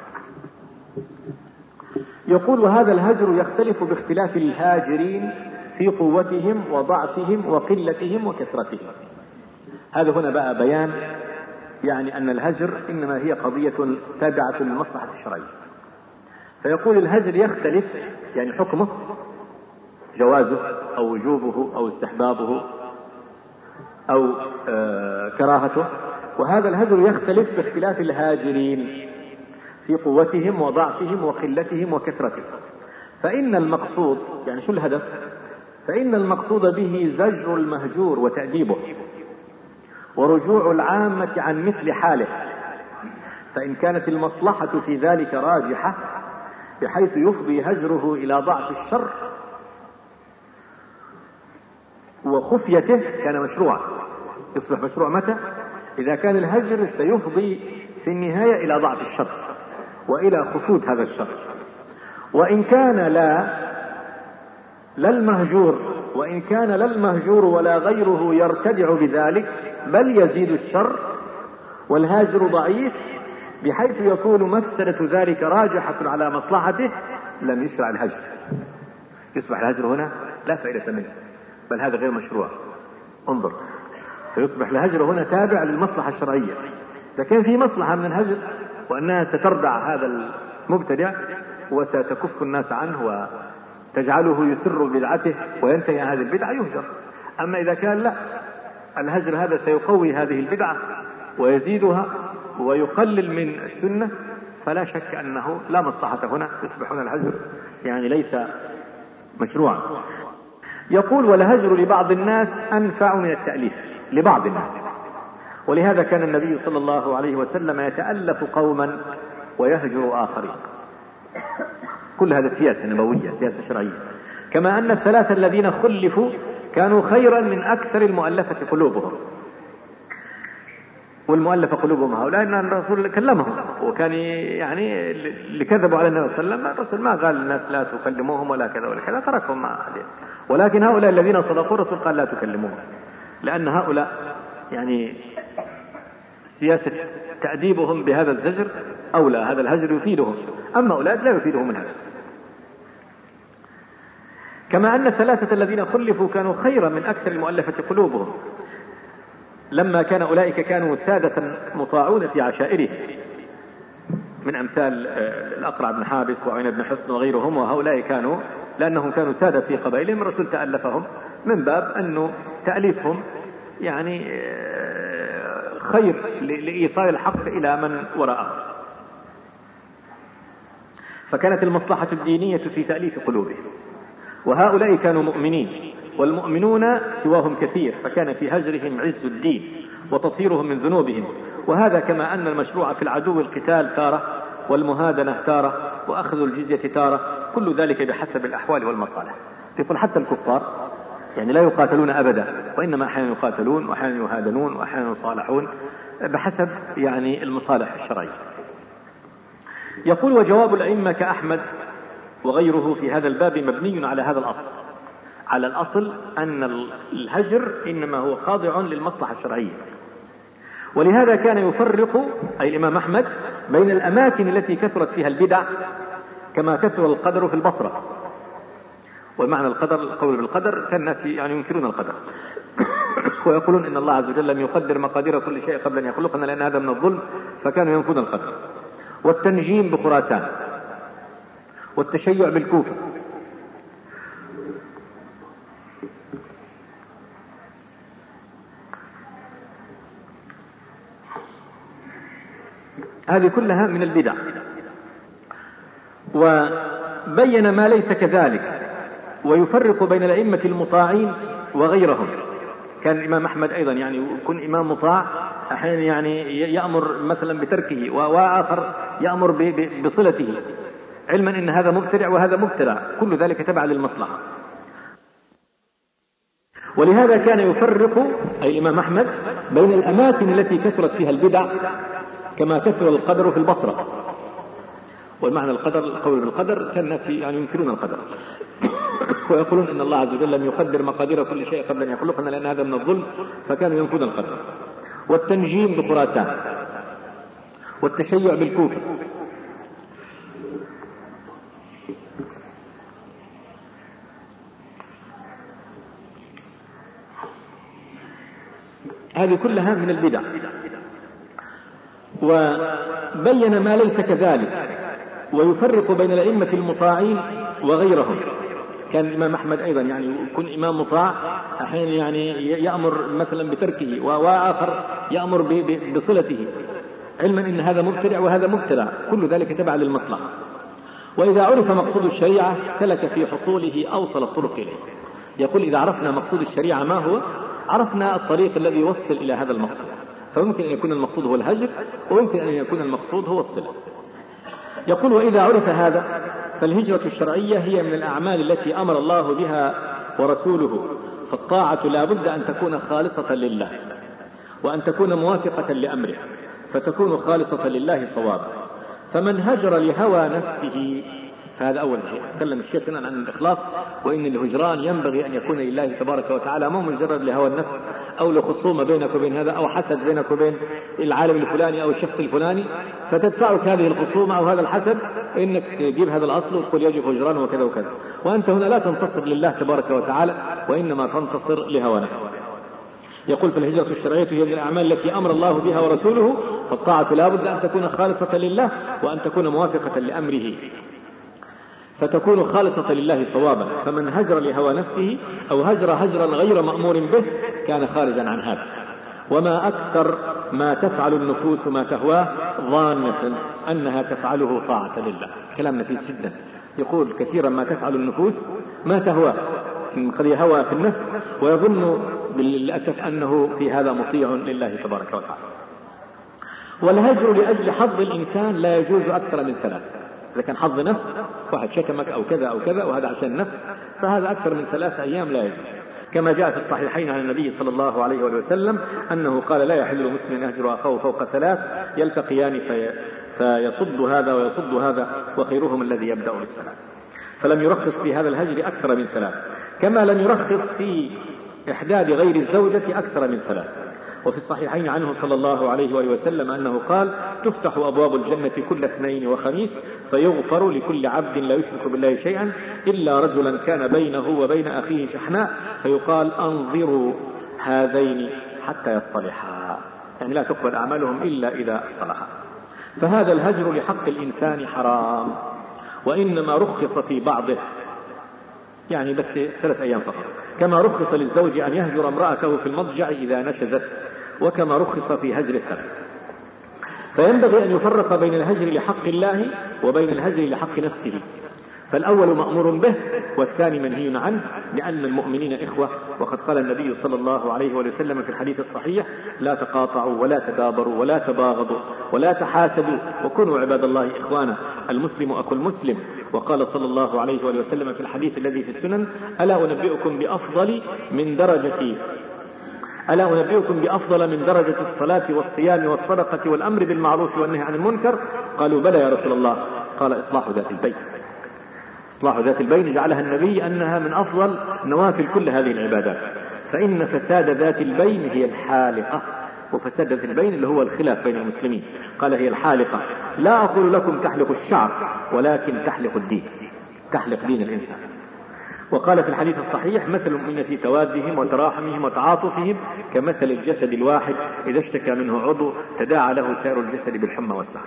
يقول وهذا الهجر يختلف باختلاف الهاجرين في قوتهم وضعفهم وقلتهم وكثرتهم. هذا هنا بقى بيان يعني أن الهجر إنما هي قضية تابعة للمصلحة الشرعية. فيقول الهجر يختلف، يعني حكمه جوازه أو وجوبه أو استحبابه أو آه كراهته، وهذا الهجر يختلف باختلاف الهاجرين في قوتهم وضعفهم وقلتهم وكثرتهم. فإن المقصود، يعني شو الهدف؟ فإن المقصود به زجر المهجور وتأديبه ورجوع العامة عن مثل حاله، فإن كانت المصلحة في ذلك راجحة بحيث يفضي هجره إلى ضعف الشر وخفيته كان مشروعا. يصبح مشروع متى؟ إذا كان الهجر سيفضي في النهاية إلى ضعف الشر وإلى خفوت هذا الشر. وإن كان لا لا المهجور وإن كان لا المهجور ولا غيره يرتدع بذلك، بل يزيد الشر والهاجر ضعيف بحيث يكون مفسدة ذلك راجحة على مصلحته، لم يشرع الهجر. يصبح الهجر هنا لا فائدة منه، بل هذا غير مشروع. انظر، فيصبح الهجر هنا تابع للمصلحة الشرعية. إذا كان في مصلحة من الهجر وأنها ستردع هذا المبتدع وستكف الناس عنه وتجعله يسر بدعته وينتهي هذه البدعة، يهجر. أما إذا كان لا، الهجر هذا سيقوي هذه البدعة ويزيدها ويقلل من السنة، فلا شك أنه لا مصلحة هنا، يصبح هنا الهجر يعني ليس مشروعا. يقول والهجر لبعض الناس أنفع من التأليف لبعض الناس، ولهذا كان النبي صلى الله عليه وسلم يتألف قوما ويهجر آخرين. كل هذا سياسة نبوية، سياسة شرعية. كما أن الثلاثة الذين خلفوا كانوا خيرا من أكثر المؤلفة قلوبهم. والمؤلفة قلوبهم هؤلاء أن الرسول كلمهم، وكان يعني اللي كذبوا على النبي صلى الله عليه وسلم الرسول ما قال للناس لا تكلموهم ولا كذا ولا كذا، تركهم مع هذه. ولكن هؤلاء الذين صدقوا الرسول قال لا تكلموهم، لأن هؤلاء يعني سياسة تأديبهم بهذا الزجر أولى، هذا الهجر يفيدهم، أما أولئك لا يفيدهم الهجر. كما أن الثلاثة الذين خلفوا كانوا خيرا من أكثر المؤلفة قلوبهم، لما كان أولئك كانوا سادة مطاعون في عشائره، من أمثال الأقرع بن حابس وعين بن حصن وغيرهم. وهؤلاء كانوا لأنهم كانوا سادة في قبائلهم الرسول تألفهم من باب أنه تأليفهم يعني خير لإيصال الحق إلى من وراءه. فكانت المصلحة الدينية في تأليف قلوبهم. وهؤلاء كانوا مؤمنين، والمؤمنون سواهم كثير، فكان في هجرهم عز الدين وتطهيرهم من ذنوبهم. وهذا كما أن المشروع في العدو القتال تارة، والمهادنة تارة، وأخذ الجزية تارة، كل ذلك بحسب الأحوال والمصالح. يقول حتى الكفار يعني لا يقاتلون أبدا، وإنما أحيانا يقاتلون وأحيانا يهادنون وأحيانا يصالحون بحسب يعني المصالح الشرعية. يقول وجواب الأئمة كأحمد وغيره في هذا الباب مبني على هذا الأصل، على الأصل أن الهجر إنما هو خاضع للمصلحة الشرعية. ولهذا كان يفرق أي الإمام أحمد بين الأماكن التي كثرت فيها البدع، كما كثر القدر في البصرة. ومعنى القدر القول بالقدر، كان الناس يعني ينكرون القدر ويقولون إن الله عز وجل لم يقدر مقادير كل شيء قبل أن يخلقنا لأن هذا من الظلم، فكانوا ينكرون القدر. والتنجيم بخراسان، والتشيع بالكوفة. هذه كلها من البدع. وبين ما ليس كذلك، ويفرق بين الأئمة المطاعين وغيرهم. كان الإمام أحمد أيضا يعني يكون إمام مطاع، أحيانا يعني يأمر مثلا بتركه، وآخر يأمر بصلته، علما إن هذا مبتدع وهذا مبتدع، كل ذلك تبع للمصلحة. ولهذا كان يفرق أي الإمام أحمد بين الأماكن التي كثرت فيها البدع، كما كثر القدر في البصرة. والمعنى القدر القول بالقدر كان الناس يعني ينكرون القدر ويقولون إن الله عز وجل لم يقدر مقادير كل شيء قبل أن يخلقنا لأن هذا من الظلم، فكانوا ينكرون القدر. والتنجيم بخراسان، والتشيع بالكوفة، هذه كلها من البدع. وبين ما ليس كذلك، ويفرق بين الأئمة المطاعين وغيرهم. كان الإمام أحمد أيضا يعني يكون إمام مطاع أحيانا يعني يأمر مثلا بتركه، وآخر يأمر بصلته، علما إن هذا مبتدع وهذا مبتدع، كل ذلك تبع للمصلحة. وإذا عرف مقصود الشريعة سلك في حصوله أوصل الطرق إليه. يقول إذا عرفنا مقصود الشريعة ما هو، عرفنا الطريق الذي يوصل إلى هذا المقصود. فممكن أن يكون المقصود هو الهجر، وممكن أن يكون المقصود هو الصلة. يقول وإذا عرف هذا فالهجرة الشرعية هي من الأعمال التي أمر الله بها ورسوله، فالطاعة لا بد أن تكون خالصة لله، وأن تكون موافقة لأمره، فتكون خالصة لله صوابا. فمن هجر لهوى نفسه، فهذا أول شيء. تكلم الشيخ عن الإخلاص، وإن الهجران ينبغي أن يكون لله تبارك وتعالى، مو مجرد لهوى النفس أو لخصومة بينك وبين هذا، أو حسد بينك وبين العالم الفلاني أو الشخص الفلاني فتدفعك هذه الخصومة أو هذا الحسد إنك تجيب هذا الأصل وتقول يجب هجران وكذا وكذا، وأنت هنا لا تنتصر لله تبارك وتعالى، وإنما تنتصر لهوى نفسك. يقول فالهجرة الشرعية هي من الأعمال التي أمر الله بها ورسوله، فالطاعة لا بد أن تكون خالصة لله، وأن تكون موافقة لأمره، فتكون خالصة لله صوابا. فمن هجر لهوى نفسه أو هجر هجرا غير مأمور به كان خارجا عن هذا. وما أكثر ما تفعل النفوس ما تهواه ظانة أنها تفعله طاعة لله. كلام نفيس جدا. يقول كثيرا ما تفعل النفوس ما تهواه، قد يهوى في النفس ويظن للأسف أنه في هذا مطيع لله تبارك وتعالى. والهجر لأجل حظ الإنسان لا يجوز أكثر من ثلاث. إذا كان حظ نفس، واحد شتمك أو كذا أو كذا وهذا عشان نفس، فهذا أكثر من ثلاث أيام لا يجوز. كما جاء في الصحيحين عن النبي صلى الله عليه وسلم أنه قال لا يحل لمسلم يهجر أخاه فوق ثلاث يلتقيان في فيصد هذا ويصد هذا وخيرهم الذي يبدأ بالسلام. فلم يرخص في هذا الهجر أكثر من ثلاث، كما لم يرخص في إحداد غير الزوجة أكثر من ثلاث. وفي الصحيحين عنه صلى الله عليه وسلم أنه قال تفتح أبواب الجنة كل اثنين وخميس فيغفر لكل عبد لا يشرك بالله شيئا إلا رجلا كان بينه وبين أخيه شحناء فيقال أنظروا هذين حتى يصطلحا، يعني لا تقبل أعمالهم إلا إذا اصطلحا. فهذا الهجر لحق الإنسان حرام، وإنما رخص في بعضه، يعني بس ثلاث أيام فقط، كما رخص للزوج أن يهجر امرأته في المضجع إذا نشزت، وكما رخص في هجر الثلاث. فينبغي أن يفرق بين الهجر لحق الله وبين الهجر لحق نفسه. فالأول مأمور به والثاني منهي عنه، لأن المؤمنين إخوة. وقد قال النبي صلى الله عليه وسلم في الحديث الصحيح لا تقاطعوا ولا تدابروا ولا تباغضوا ولا تحاسدوا وكونوا عباد الله إخوانا، المسلم أخو المسلم. وقال صلى الله عليه وسلم في الحديث الذي في السنن ألا أنبئكم بأفضل من درجة ألا أنبئكم بأفضل من درجة الصلاة والصيام والصدقة والأمر بالمعروف والنهي عن المنكر؟ قالوا بلى يا رسول الله. قال إصلاح ذات البين. إصلاح ذات البين جعلها النبي أنها من أفضل نوافل كل هذه العبادات، فإن فساد ذات البين هي الحالقة. وفساد ذات البين اللي هو الخلاف بين المسلمين، قال هي الحالقة. لا أقول لكم تحلق الشعر ولكن تحلق الدين، تحلق دين الإنسان. وقال في الحديث الصحيح مثل المؤمنين في توادهم وتراحمهم وتعاطفهم كمثل الجسد الواحد إذا اشتكى منه عضو تداعى له سائر الجسد بالحمى والسهر.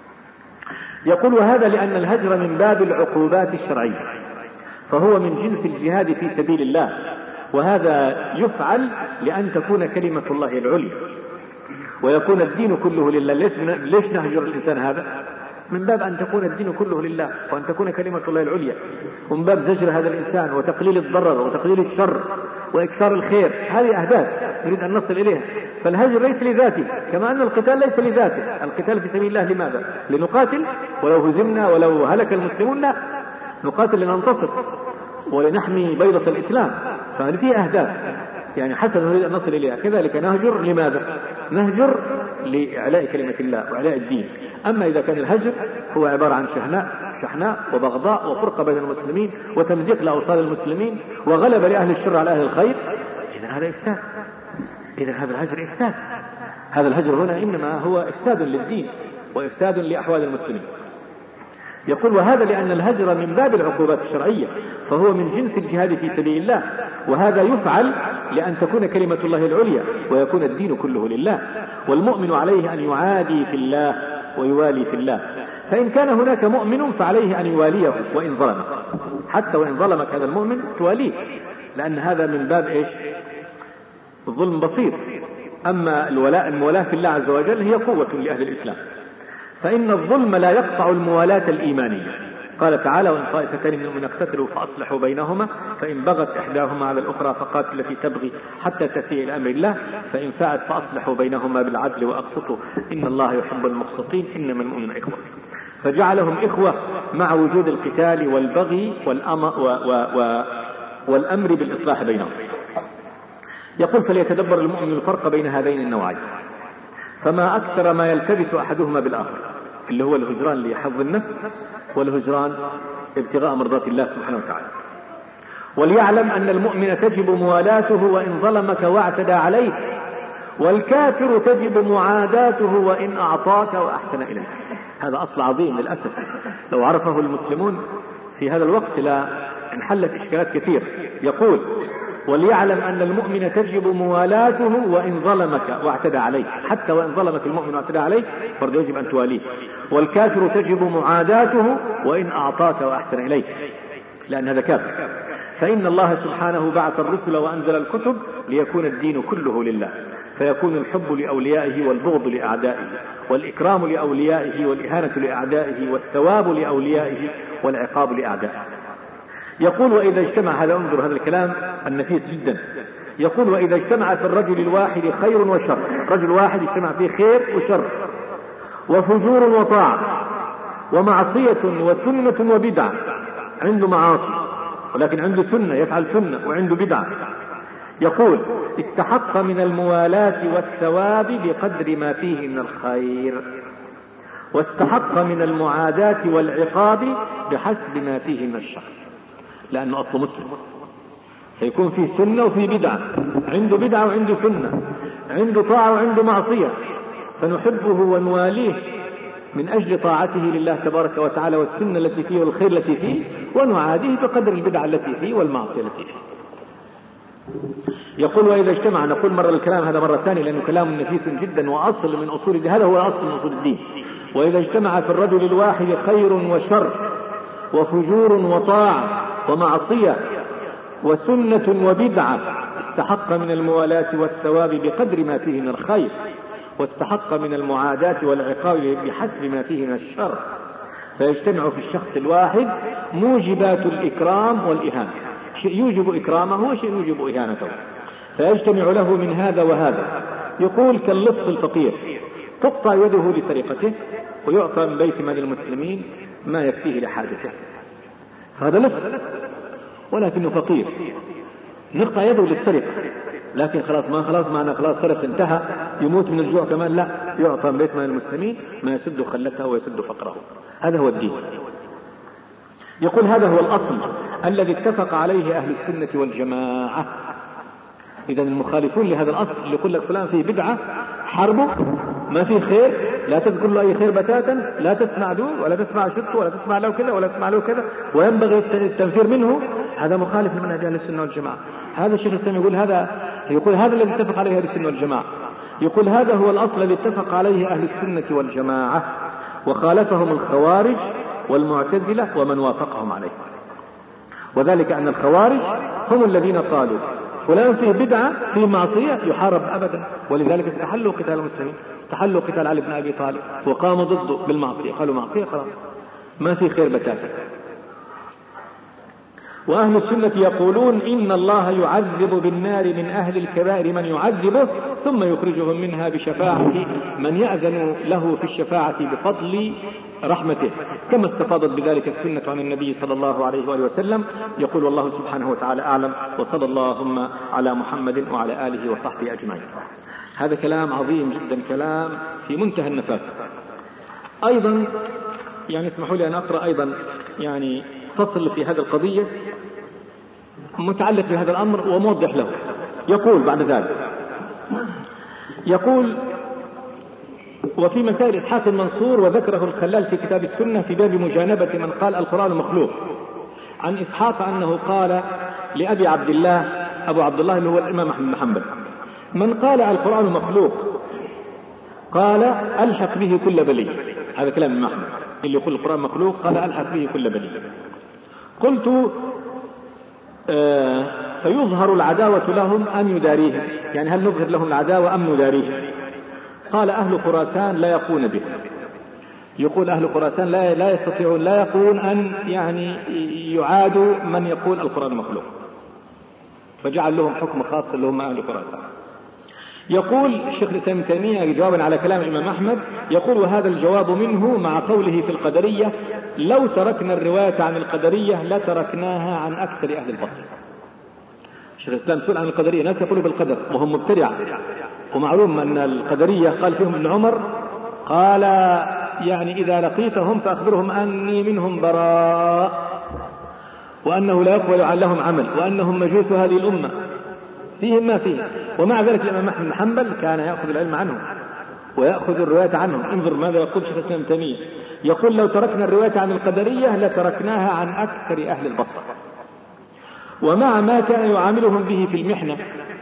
يقول وهذا لأن الهجر من باب العقوبات الشرعية، فهو من جنس الجهاد في سبيل الله، وهذا يفعل لأن تكون كلمة الله العليا ويكون الدين كله لله. ليش نهجر الإنسان هذا؟ من باب أن تكون الدين كله لله وأن تكون كلمة الله العليا، ومن باب زجر هذا الإنسان وتقليل الضرر وتقليل الشر وإكثار الخير. هذه أهداف نريد أن نصل إليها. فالهجر ليس لذاته، كما أن القتال ليس لذاته. القتال في سبيل الله لماذا؟ لنقاتل ولو هزمنا ولو هلك المسلمون، لا، نقاتل لننتصر ولنحمي بيضة الإسلام. فهذه فيها أهداف يعني حسن نريد أن نصل إليها. كذلك نهجر لماذا؟ نهجر لإعلاء كلمة الله وإعلاء الدين. أما إذا كان الهجر هو عبارة عن شحناء شحناء وبغضاء وفرقة بين المسلمين وتمزيق لأوصال المسلمين وغلب لأهل الشر على أهل الخير، إذا هذا إفساد، إذا هذا الهجر إفساد. هذا الهجر هنا إنما هو إفساد للدين وإفساد لأحوال المسلمين. يقول وهذا لأن الهجر من باب العقوبات الشرعية، فهو من جنس الجهاد في سبيل الله، وهذا يفعل لأن تكون كلمة الله العليا ويكون الدين كله لله، والمؤمن عليه أن يعادي في الله ويوالي في الله. فإن كان هناك مؤمن فعليه أن يواليه وإن ظلمك، حتى وإن ظلمك هذا المؤمن تواليه، لأن هذا من باب إيش؟ الظلم بسيط. أما الولاء المولاة في الله عز وجل هي قوة لأهل الإسلام، فإن الظلم لا يقطع الموالاة الإيمانية. قال تعالى وإن طائفتان منهم اقتتلوا فأصلحوا بينهما فإن بغت إحداهما على الأخرى فقاتل التي تبغي حتى تفيء إلى أمر الله فإن فاءت فأصلحوا بينهما بالعدل وأقسطوا إن الله يحب المقسطين إنما المؤمنون إخوة. فجعلهم إخوة مع وجود القتال والبغي والأمر, و و و والأمر بالإصلاح بينهم. يقول فليتدبر المؤمن الفرق بين هذين النوعين، فما أكثر ما يلتبس أحدهما بالآخر، اللي هو الهجران لحظ النفس والهجران ابتغاء مرضات الله سبحانه وتعالى. وليعلم أن المؤمن تجب موالاته وإن ظلمك واعتدى عليك، والكافر تجب معاداته وإن أعطاك وأحسن إليك. هذا أصل عظيم للأسف، لو عرفه المسلمون في هذا الوقت لا انحلت إشكالات كثير. يقول وليعلم أن المؤمن تجب موالاته وإن ظلمك واعتدى عليك، حتى وإن ظلمك المؤمن واعتدى عليك برضه يجب أن تواليه. والكافر تجب معاداته وإن أعطاك وأحسن إليك، لأن هذا كافر. فإن الله سبحانه بعث الرسل وأنزل الكتب ليكون الدين كله لله، فيكون الحب لأوليائه والبغض لأعدائه، والإكرام لأوليائه والإهانة لأعدائه، والثواب لأوليائه والعقاب لأعدائه. يقول وإذا اجتمع، هذا انظر هذا الكلام النفيس جدا، يقول وإذا اجتمع في الرجل الواحد خير وشر، رجل واحد اجتمع فيه خير وشر وفجور وطاعة ومعصية وسنة وبدعة، عنده معاصي ولكن عنده سنة يفعل سنة وعنده بدعة، يقول استحق من الموالاة والثواب بقدر ما فيه من الخير، واستحق من المعاداة والعقاب بحسب ما فيه من الشر، لأنه أصل مسلم. فيكون فيه سنة وفيه بدعة، عنده بدعة وعنده سنة، عنده طاعة وعنده معصية، فنحبه ونواليه من أجل طاعته لله تبارك وتعالى والسنة التي فيه والخير التي فيه، ونعاديه بقدر البدعة التي فيه والمعصية التي فيه. يقول وإذا اجتمع، نقول مرة الكلام هذا مرة ثانية لأنه كلام نفيس جدا وأصل من أصول الدين، هذا هو أصل من أصول الدين. وإذا اجتمع في الرجل الواحد خير وشر وفجور وطاعة ومعصية وسنة وبدعة استحق من الموالاة والثواب بقدر ما فيه من الخير، واستحق من المعاداة والعقاب بحسب ما فيه من الشر. فيجتمع في الشخص الواحد موجبات الإكرام والإهانة، شيء يوجب إكرامه وشيء يوجب إهانته، فيجتمع له من هذا وهذا. يقول كاللص الفقير تقطع يده لسرقته ويعطى من بيت مال المسلمين ما يكفيه لحاجته، هذا لص ولكنه فقير، نقطع يده للسرقة، لكن خلاص ما خلاص معنا خلاص سرق انتهى يموت من الجوع كمان، لا، يعطى من بيت مال المسلمين ما يسد خلته ويسد فقره. هذا هو الدين. يقول هذا هو الأصل الذي اتفق عليه أهل السنة والجماعة. إذا المخالفون لهذا الأصل اللي يقول لك فلان فيه بدعة حربه ما فيه خير، لا تذكر له أي خير بتاتا، لا تسمع دون ولا تسمع شط ولا تسمع له كذا ولا تسمع له كذا، وينبغي التنفير منه، هذا مخالف لمنهج أهل السنة والجماعة. هذا الشيخ الإسلام يقول هذا يقول هذا الذي اتفق عليه أهل السنة والجماعة، يقول هذا هو الأصل الذي اتفق عليه أهل السنة والجماعة، وخالفهم الخوارج والمعتزلة ومن وافقهم عليه. وذلك أن الخوارج هم الذين قالوا فلان فيه بدعة فيه معصية يحارب أبدا، ولذلك استحلوا قتال المسلمين، استحلوا قتال علي بن أبي طالب وقاموا ضده بالمعصية، قالوا معصية خلاص ما في خير بتاتا. وأهل السنة يقولون إن الله يعذب بالنار من أهل الكبائر من يعذبه ثم يخرجهم منها بشفاعة من يأذن له في الشفاعة بفضل رحمته، كما استفاضت بذلك السنة عن النبي صلى الله عليه وآله وسلم. يقول والله سبحانه وتعالى أعلم، وصلى اللهم على محمد وعلى آله وصحبه أجمعين. هذا كلام عظيم جدا، كلام في منتهى النفاذ. أيضا يعني اسمحوا لي أن أقرأ أيضا يعني فصل في هذه القضية متعلق بهذا الأمر وموضح له. يقول بعد ذلك، يقول: وفي مسائل إسحاق المنصور وذكره الخلال في كتاب السنة في باب مجانبة من قال القرآن مخلوق، عن إسحاق أنه قال لأبي عبد الله، أبو عبد الله اللي هو الإمام أحمد بن حنبل: من قال القرآن مخلوق قال ألحق به كل بلي. هذا كلام الإمام أحمد، اللي يقول القرآن مخلوق قال ألحق به كل بلي. قلت: آه فيظهر العداوة لهم أم يداريهم؟ يعني هل نظهر لهم العداوة أم نداريهم؟ قال: أهل خراسان لا يقون به. يقول أهل خراسان لا لا يستطيعون لا يقول أن يعني يعادوا من يقول القرآن مخلوق، فجعل لهم حكم خاص اللي هم أهل خراسان. يقول الشيخ الإسلام ابن تيمية جوابا على كلام الإمام أحمد، يقول: وهذا الجواب منه مع قوله في القدرية: لو تركنا الرواية عن القدرية لتركناها عن أكثر أهل البصر. الشيخ الإسلام سئل عن القدرية، ناس يقولوا بالقدر وهم مبتدعة، ومعلوم أن القدرية قال فيهم ابن عمر قال يعني إذا لقيتهم فأخبرهم أني منهم براء، وأنه لا يقبل لهم عمل، وأنهم مجوس هذه الأمة، فيهم ما فيه. ومع ذلك الإمام أحمد بن حنبل كان يأخذ العلم عنهم ويأخذ الرواية عنهم. انظر ماذا يقول شيخ الإسلام ابن تيمية، يقول: لو تركنا الرواية عن القدرية لتركناها عن أكثر أهل البصر. ومع ما كان يعاملهم به في المحنة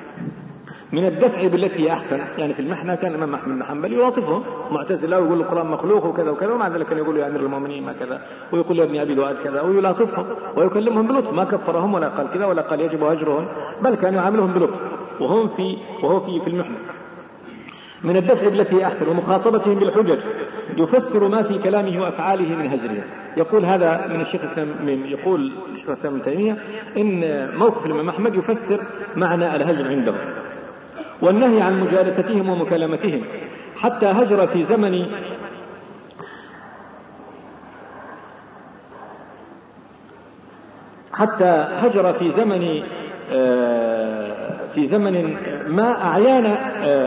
من الدفع بالتي هي أحسن، يعني في المحنة كان الإمام أحمد بن حنبل يواصفهم معتزلة ويقول القرآن مخلوق وكذا وكذا، ومع ذلك كان يقول: يا أمير المؤمنين ما كذا، ويقول: يا ابن أبي لؤاد كذا، ويلاطفهم ويكلمهم بلطف، ما كفرهم ولا قال كذا ولا قال يجب هجرهم، بل كان يعاملهم بلطف وهم في وهو في في المحنة من الدفع بالتي هي أحسن ومخاطبتهم بالحجج، يفسر ما في كلامه وأفعاله من هجره. يقول هذا من الشيخ الإسلام، من يقول الشيخ الإسلام ابن تيمية إن موقف الإمام أحمد يفسر معنى الهجر عندهم والنهي عن مجالستهم ومكالمتهم، حتى هجر في زمن حتى هجر في زمن في زمن ما أعيان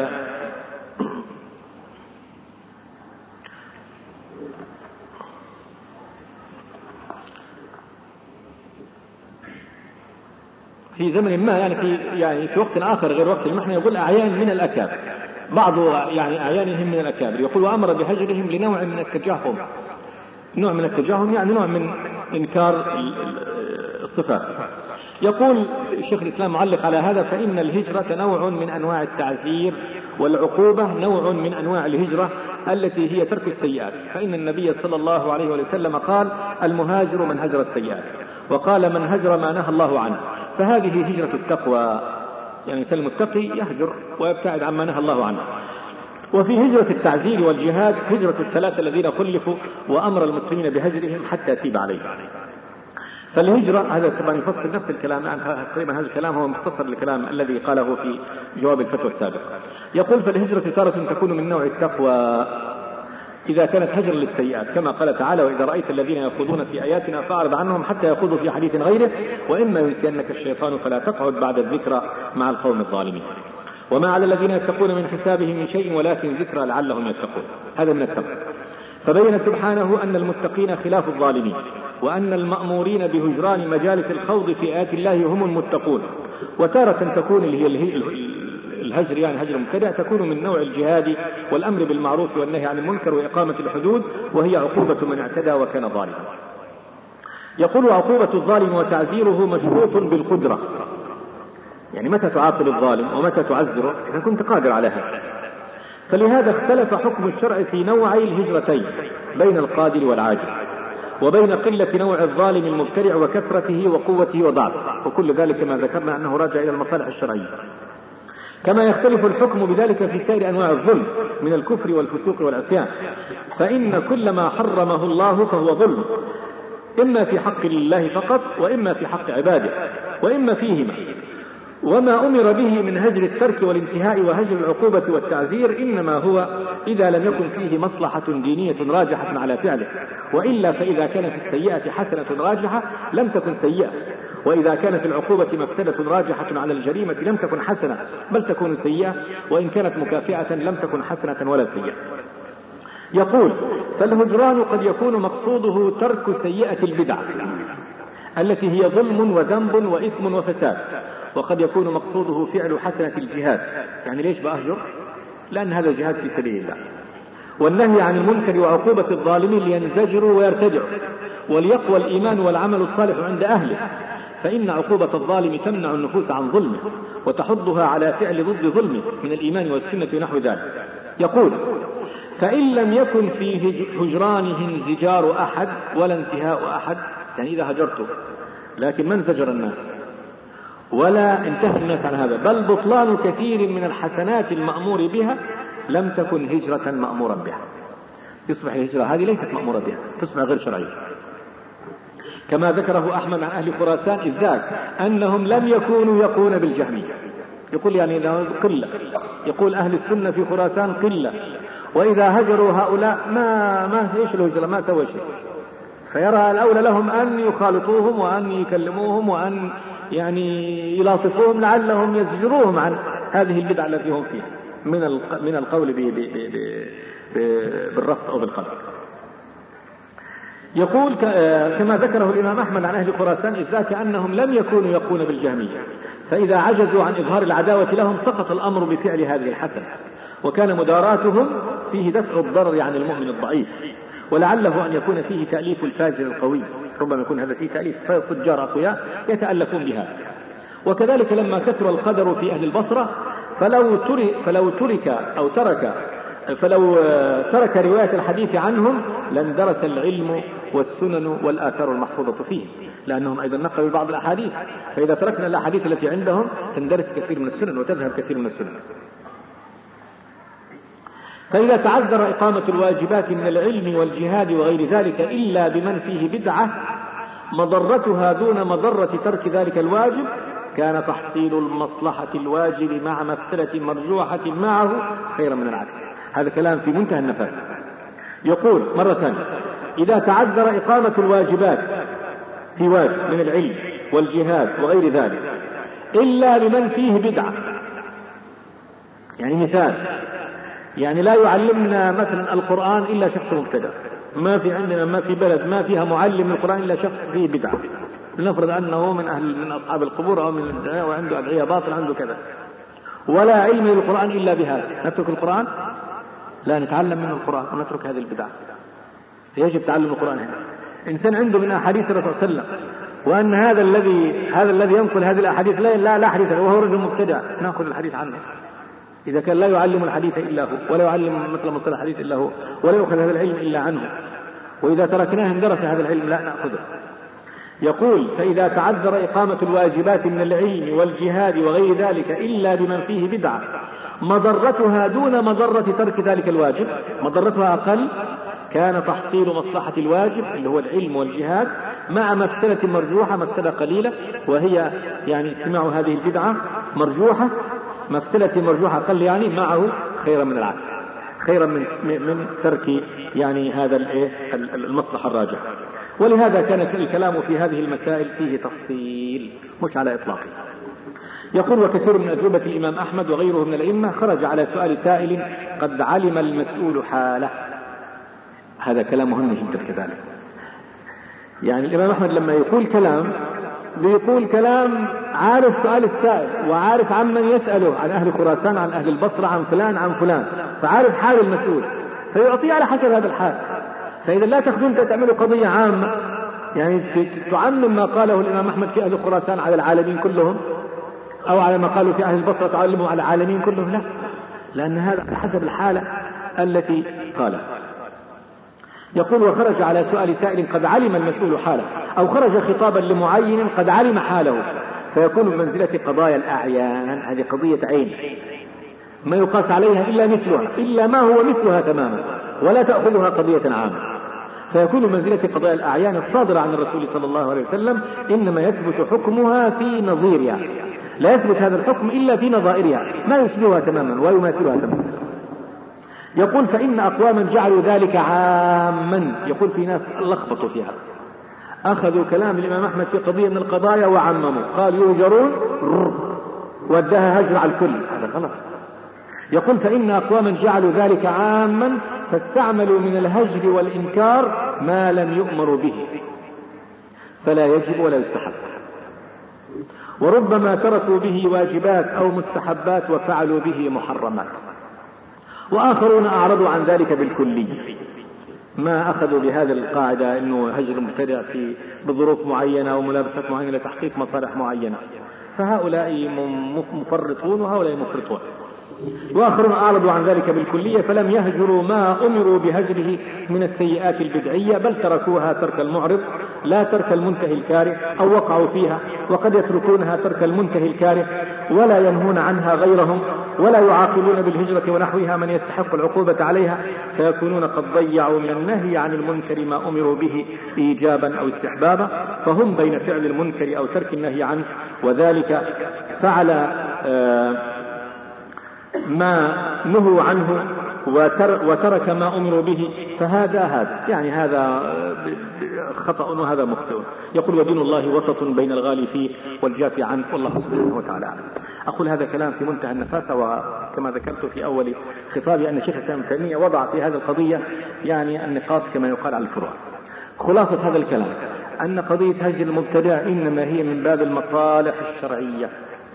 في زمن ما يعني في يعني في وقت آخر غير وقت المحنة، يقول أعيان من الأكابر، بعض يعني أعيانهم من الأكابر، يقول: وأمر بهجرهم لنوع من التجاهم. نوع من التجاهم يعني نوع من إنكار الصفات. يقول الشيخ الإسلام معلق على هذا: فإن الهجرة نوع من أنواع التعذير، والعقوبة نوع من أنواع الهجرة التي هي ترك السيئات، فإن النبي صلى الله عليه وسلم قال: المهاجر من هجر السيئات، وقال: من هجر ما نهى الله عنه. فهذه هجرة التقوى، يعني المتقي يهجر ويبتعد عما نهى الله عنه. وفي هجرة التعزير والجهاد هجرة الثلاثة الذين خلفوا وأمر المسلمين بهجرهم حتى يتيب عليهم. فالهجرة هذا طبعا يفصل نفس الكلام، يعني تقريبا هذا الكلام هو مختصر الكلام الذي قاله في جواب الفتوى السابق. يقول: فالهجرة تارة تكون من نوع التقوى إذا كانت هجر للسيئات، كما قال تعالى: وإذا رأيت الذين يخوضون في آياتنا فأعرض عنهم حتى يخوضوا في حديث غيره، وإما ينسينك الشيطان فلا تقعد بعد الذكرى مع القوم الظالمين. وما على الذين يتقون من حسابهم من شيء ولكن ذكرى لعلهم يتقون. هذا من التقوى. فبين سبحانه أن المتقين خلاف الظالمين، وأن المأمورين بهجران مجالس الخوض في آيات الله هم المتقون. وتارة تكون اللي هي الهجر يعني هجر مبتدع تكون من نوع الجهاد والأمر بالمعروف والنهي عن المنكر وإقامة الحدود، وهي عقوبة من اعتدى وكان ظالما. يقول: عقوبة الظالم وتعزيره مشروط بالقدرة، يعني متى تعاقب الظالم ومتى تعزره إذا كنت قادر على هذا. فلهذا اختلف حكم الشرع في نوعي الهجرتين بين القادر والعاجز، وبين قلة نوع الظالم المبتدع وكثرته وقوته وضعفه، وكل ذلك ما ذكرنا أنه راجع إلى المصالح الشرعية. كما يختلف الحكم بذلك في سائر أنواع الظلم من الكفر والفسوق والعصيان، فإن كل ما حرمه الله فهو ظلم، إما في حق الله فقط، وإما في حق عباده، وإما فيهما. وما أمر به من هجر الترك والانتهاء وهجر العقوبة والتعزير إنما هو إذا لم يكن فيه مصلحة دينية راجحة على فعله، وإلا فإذا كانت السيئة حسنة راجحة لم تكن سيئة، وإذا كانت العقوبة مفسدة راجحة على الجريمة لم تكن حسنة بل تكون سيئة، وإن كانت مكافئة لم تكن حسنة ولا سيئة. يقول: فالهجران قد يكون مقصوده ترك سيئة البدع التي هي ظلم وذنب وإثم وفساد، وقد يكون مقصوده فعل حسنة الجهاد. يعني ليش بأهجر؟ لأن هذا الجهاد في سبيل الله، والنهي عن المنكر وعقوبة الظالمين لينزجروا ويرتدعوا، وليقوى الإيمان والعمل الصالح عند أهله، فإن عقوبة الظالم تمنع النفوس عن ظلمه وتحضها على فعل ضد ظلمه من الإيمان والسنة ونحو ذلك. يقول: فإن لم يكن في هجرانه انزجار أحد ولا انتهاء أحد، يعني إذا هجرته لكن من زجر الناس ولا انتهى الناس عن هذا، بل بطلان كثير من الحسنات المأمور بها، لم تكن هجرة مأمورا بها. تصبح الهجرة هذه ليست مأمورة بها، تصبح غير شرعية. كما ذكره أحمد عن أهل خراسان إذ ذاك أنهم لم يكونوا يقون بالجهمية. يقول يعني قلة، يقول أهل السنة في خراسان قلة، وإذا هجروا هؤلاء ما ما ايش الهجرة، ما سوى شيء، فيرى الأولى لهم أن يخالطوهم وأن يكلموهم وأن يعني يلاطفوهم لعلهم يزجروهم عن هذه البدعة التي هم فيها من من القول بالرفض أو بالقلب. يقول كما ذكره الإمام أحمد عن أهل خراسان إذ ذاك أنهم لم يكونوا يقون بالجهمية، فإذا عجزوا عن إظهار العداوة لهم سقط الأمر بفعل هذه الحسنة، وكان مداراتهم فيه دفع الضرر عن المؤمن الضعيف، ولعله أن يكون فيه تأليف الفاجر القوي، ربما يكون هذا فيه تأليف فجار أقوياء يتألفون بها. وكذلك لما كثر القدر في أهل البصرة فلو ترك, فلو ترك أو ترك فلو ترك رواية الحديث عنهم لاندرس العلم والسنن والآثار المحفوظة فيه، لأنهم أيضا نقلوا بعض الأحاديث، فإذا تركنا الأحاديث التي عندهم تندرس كثير من السنن وتذهب كثير من السنن. فإذا تعذر إقامة الواجبات من العلم والجهاد وغير ذلك إلا بمن فيه بدعة مضرتها دون مضرة ترك ذلك الواجب، كان تحصيل المصلحة الواجب مع مفسدة مرجوحة معه خيرا من العكس. هذا كلام في منتهى النفاذ. يقول مرة ثانية: إذا تعذر إقامة الواجبات في واجب من العلم والجهاد وغير ذلك إلا بمن فيه بدعة، يعني مثال، يعني لا يعلمنا مثلا القرآن إلا شخص مبتدع، ما في عندنا ما في بلد ما فيها معلم القرآن إلا شخص فيه بدعة، لنفرض أنه من أهل من أصحاب القبور أو من الدعاء وعنده أدعية باطل عنده كذا، ولا علم للقرآن إلا بهذا، نترك القرآن؟ لا، نتعلم منه القرآن ونترك هذه البدع. يجب تعلم القرآن هنا. إنسان عنده من أحاديث الرسول صلى الله عليه وسلم وأن هذا الذي هذا الذي ينقل هذه الأحاديث لا لا, لا حديث وهو رجل مبتدع، نأخذ الحديث عنه. إذا كان لا يعلم الحديث إلا هو، ولا يعلم مثل مصطلح الحديث إلا هو، ولا يأخذ هذا العلم إلا عنه، وإذا تركناه اندرس هذا العلم لا نأخذه. يقول: فإذا تعذر إقامة الواجبات من العلم والجهاد وغير ذلك إلا بمن فيه بدعة مضرتها دون مضرة ترك ذلك الواجب، مضرتها أقل، كان تحصيل مصلحة الواجب اللي هو العلم والجهاد مع مفسدة مرجوحة، مفسدة قليلة وهي يعني استماع هذه البدعة مرجوحة، مفسدة مرجوحة قل يعني معه خيرا من العكس، خيرا من من ترك يعني هذا المصلحة الراجحة. ولهذا كان الكلام في هذه المسائل فيه تفصيل مش على إطلاقه. يقول: وكثير من أجوبة الإمام أحمد وغيره من الأئمة خرج على سؤال سائل قد علم المسؤول حاله. هذا كلام مهم جدا كذلك. يعني الإمام أحمد لما يقول كلام بيقول كلام عارف سؤال السائل وعارف عن من يسأله، عن أهل خراسان، عن أهل البصرة، عن فلان عن فلان، فعارف حال المسؤول فيعطيه على حسب هذا الحال. فإذا لا تأخذون تعملوا قضية عامة يعني تعمم ما قاله الإمام أحمد في أهل خراسان على العالمين كلهم، أو على ما قالوا في أهل البصرة تعلموا على العالمين كلهم، لا، لأن هذا على حسب الحالة التي قالها. يقول: وخرج على سؤال سائل قد علم المسؤول حاله، أو خرج خطابا لمعين قد علم حاله، فيكون بمنزلة قضايا الأعيان. هذه قضية عين ما يقاس عليها إلا مثلها، إلا ما هو مثلها تماما، ولا تأخذها قضية عامة، فيكون بمنزلة قضايا الأعيان الصادرة عن الرسول صلى الله عليه وسلم، إنما يثبت حكمها في نظيرها، لا يثبت هذا الحكم إلا في نظائرها ما يشبهها تماما ويماثلها تماما. يقول فإن أقواما جعلوا ذلك عاما. يقول في ناس لخبطوا فيها، أخذوا كلام الإمام أحمد في قضية من القضايا وعمموا، قال يهجرون ودها هجر على الكل، هذا غلط. يقول فإن أقواما جعلوا ذلك عاما فاستعملوا من الهجر والإنكار ما لم يؤمروا به فلا يجب ولا يستحب، وربما تركوا به واجبات أو مستحبات وفعلوا به محرمات. وآخرون أعرضوا عن ذلك بالكلي، ما أخذوا بهذا القاعدة أنه هجر مبتدع في بظروف معينة أو ملابسات معينة لتحقيق مصالح معينة، فهؤلاء مفرطون وهؤلاء مفرطون. وآخرون أعرضوا عن ذلك بالكلية فلم يهجروا ما أمروا بهجره من السيئات البدعية، بل تركوها ترك المعرض لا ترك المنتهي الكاره، أو وقعوا فيها وقد يتركونها ترك المنتهي الكاره ولا ينهون عنها غيرهم، ولا يعاقبون بالهجرة ونحوها من يستحق العقوبة عليها، فيكونون قد ضيعوا من النهي عن المنكر ما أمروا به إيجابا أو استحبابا، فهم بين فعل المنكر أو ترك النهي عنه، وذلك فعل آه ما نهوا عنه وترك ما أمروا به، فهذا هذا يعني هذا خطأ وهذا مخطئ. يقول ودين الله وسط بين الغالي فيه والجافي عنه، والله سبحانه وتعالى أعلم. أقول هذا كلام في منتهى النفاسة، وكما ذكرت في أول خطابي أن شيخ الإسلام ابن تيمية وضع في هذه القضية يعني النقاط كما يقال على الفروع. خلاصة هذا الكلام أن قضية هجر المبتدع إنما هي من باب المصالح الشرعية،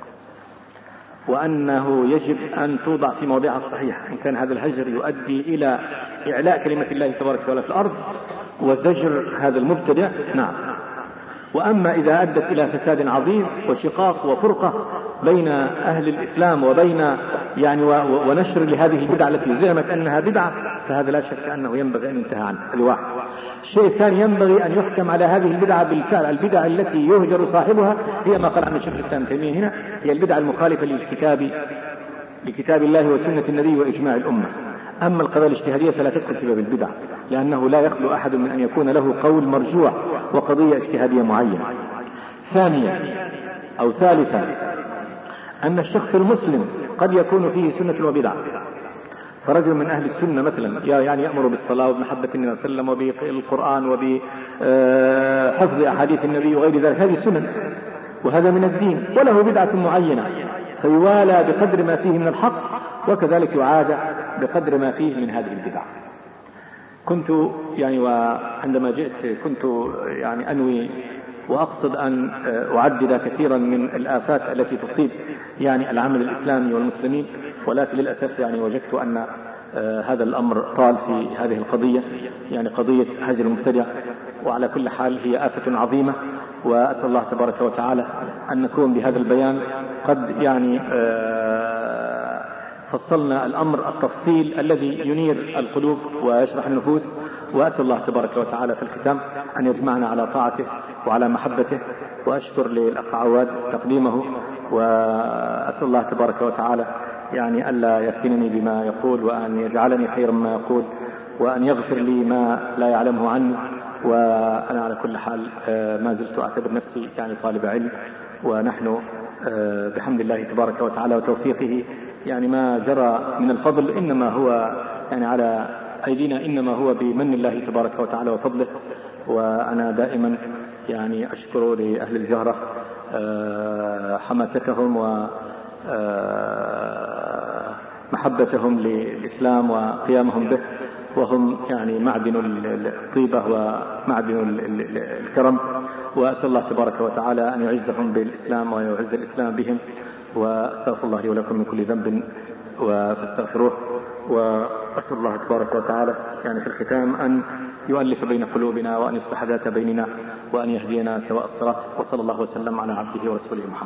وأنه يجب أن توضع في موضعها الصحيح، إن كان هذا الهجر يؤدي إلى إعلاء كلمة الله تبارك وتعالى في الأرض وزجر هذا المبتدع نعم. وأما إذا أدت إلى فساد عظيم وشقاق وفرقة بين أهل الإسلام وبين يعني ونشر لهذه البدعة التي زعمت أنها بدعة، فهذا لا شك أنه ينبغي أن ينتهى عنه. هذا واحد. الشيء الثاني ينبغي أن يحكم على هذه البدعة بالفعل. البدع التي يهجر صاحبها هي ما قال عنه شيخ الإسلام ابن تيمية هنا، هي البدعة المخالفة للكتاب لكتاب الله وسنة النبي وإجماع الأمة. أما القضايا الاجتهادية فلا تدخل في باب البدع، لأنه لا يخلو أحد من أن يكون له قول مرجوع وقضية اجتهادية معينة. ثانيا أو ثالثا أن الشخص المسلم قد يكون فيه سنة وبدعة، فرجل من أهل السنة مثلا يعني يأمر بالصلاة وبمحبة النبي صلى الله عليه وسلم وبالقرآن وبحفظ أحاديث النبي وغير ذلك، هذه سنن وهذا من الدين، وله بدعة معينة فيوالى بقدر ما فيه من الحق، وكذلك يعاد بقدر ما فيه من هذه البدع. كنت يعني وعندما جئت كنت يعني أنوي وأقصد أن أعدد كثيرا من الآفات التي تصيب يعني العمل الإسلامي والمسلمين، ولكن للأسف يعني وجدت أن هذا الأمر طال في هذه القضية، يعني قضية هجر المبتدع. وعلى كل حال هي آفة عظيمة، وأسأل الله تبارك وتعالى أن نكون بهذا البيان قد يعني فصلنا الأمر التفصيل الذي ينير القلوب ويشرح النفوس. وأسأل الله تبارك وتعالى في الختام أن يجمعنا على طاعته وعلى محبته، وأشكر للأخ عواد تقديمه، وأسأل الله تبارك وتعالى يعني ألا يفتنني بما يقول، وأن يجعلني خيرا ما يقول، وأن يغفر لي ما لا يعلمه عني. وأنا على كل حال ما زلت أعتبر نفسي يعني طالب علم، ونحن بحمد الله تبارك وتعالى وتوفيقه يعني ما جرى من الفضل إنما هو يعني على أيدينا، إنما هو بمن الله تبارك وتعالى وفضله. وأنا دائما يعني أشكر لأهل الجهرة حماستهم ومحبتهم للإسلام وقيامهم به، وهم يعني معدن الطيبة ومعدن الكرم. وأسأل الله تبارك وتعالى أن يعزهم بالإسلام ويعز الإسلام بهم. وأستغفر الله لي ولكم من كل ذنب فاستغفروه. وأسأل الله تبارك وتعالى يعني في الختام أن يؤلف بين قلوبنا، وأن يصلح ذات بيننا، وأن يهدينا سواء الصراط. وصلى الله وسلم على عبده ورسوله محمد.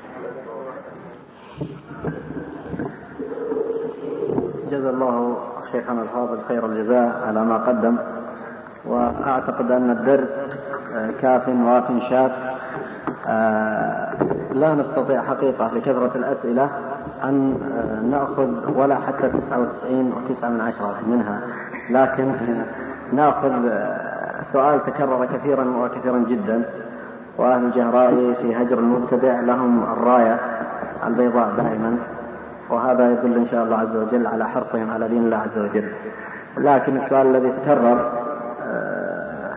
جزا الله شيخنا الفاضل خير الجزاء على ما قدم، وأعتقد أن الدرس كاف واف شاف. لا نستطيع حقيقة لكثرة الأسئلة أن نأخذ ولا حتى تسعة وتسعين وتسعة من عشرة منها، لكن نأخذ سؤال تكرر كثيرا وكثيرا جدا، وأهل الجهراء في هجر المبتدع لهم الراية البيضاء دائما، وهذا يدل إن شاء الله عز وجل على حرصهم على دين الله عز وجل. لكن السؤال الذي تكرر آه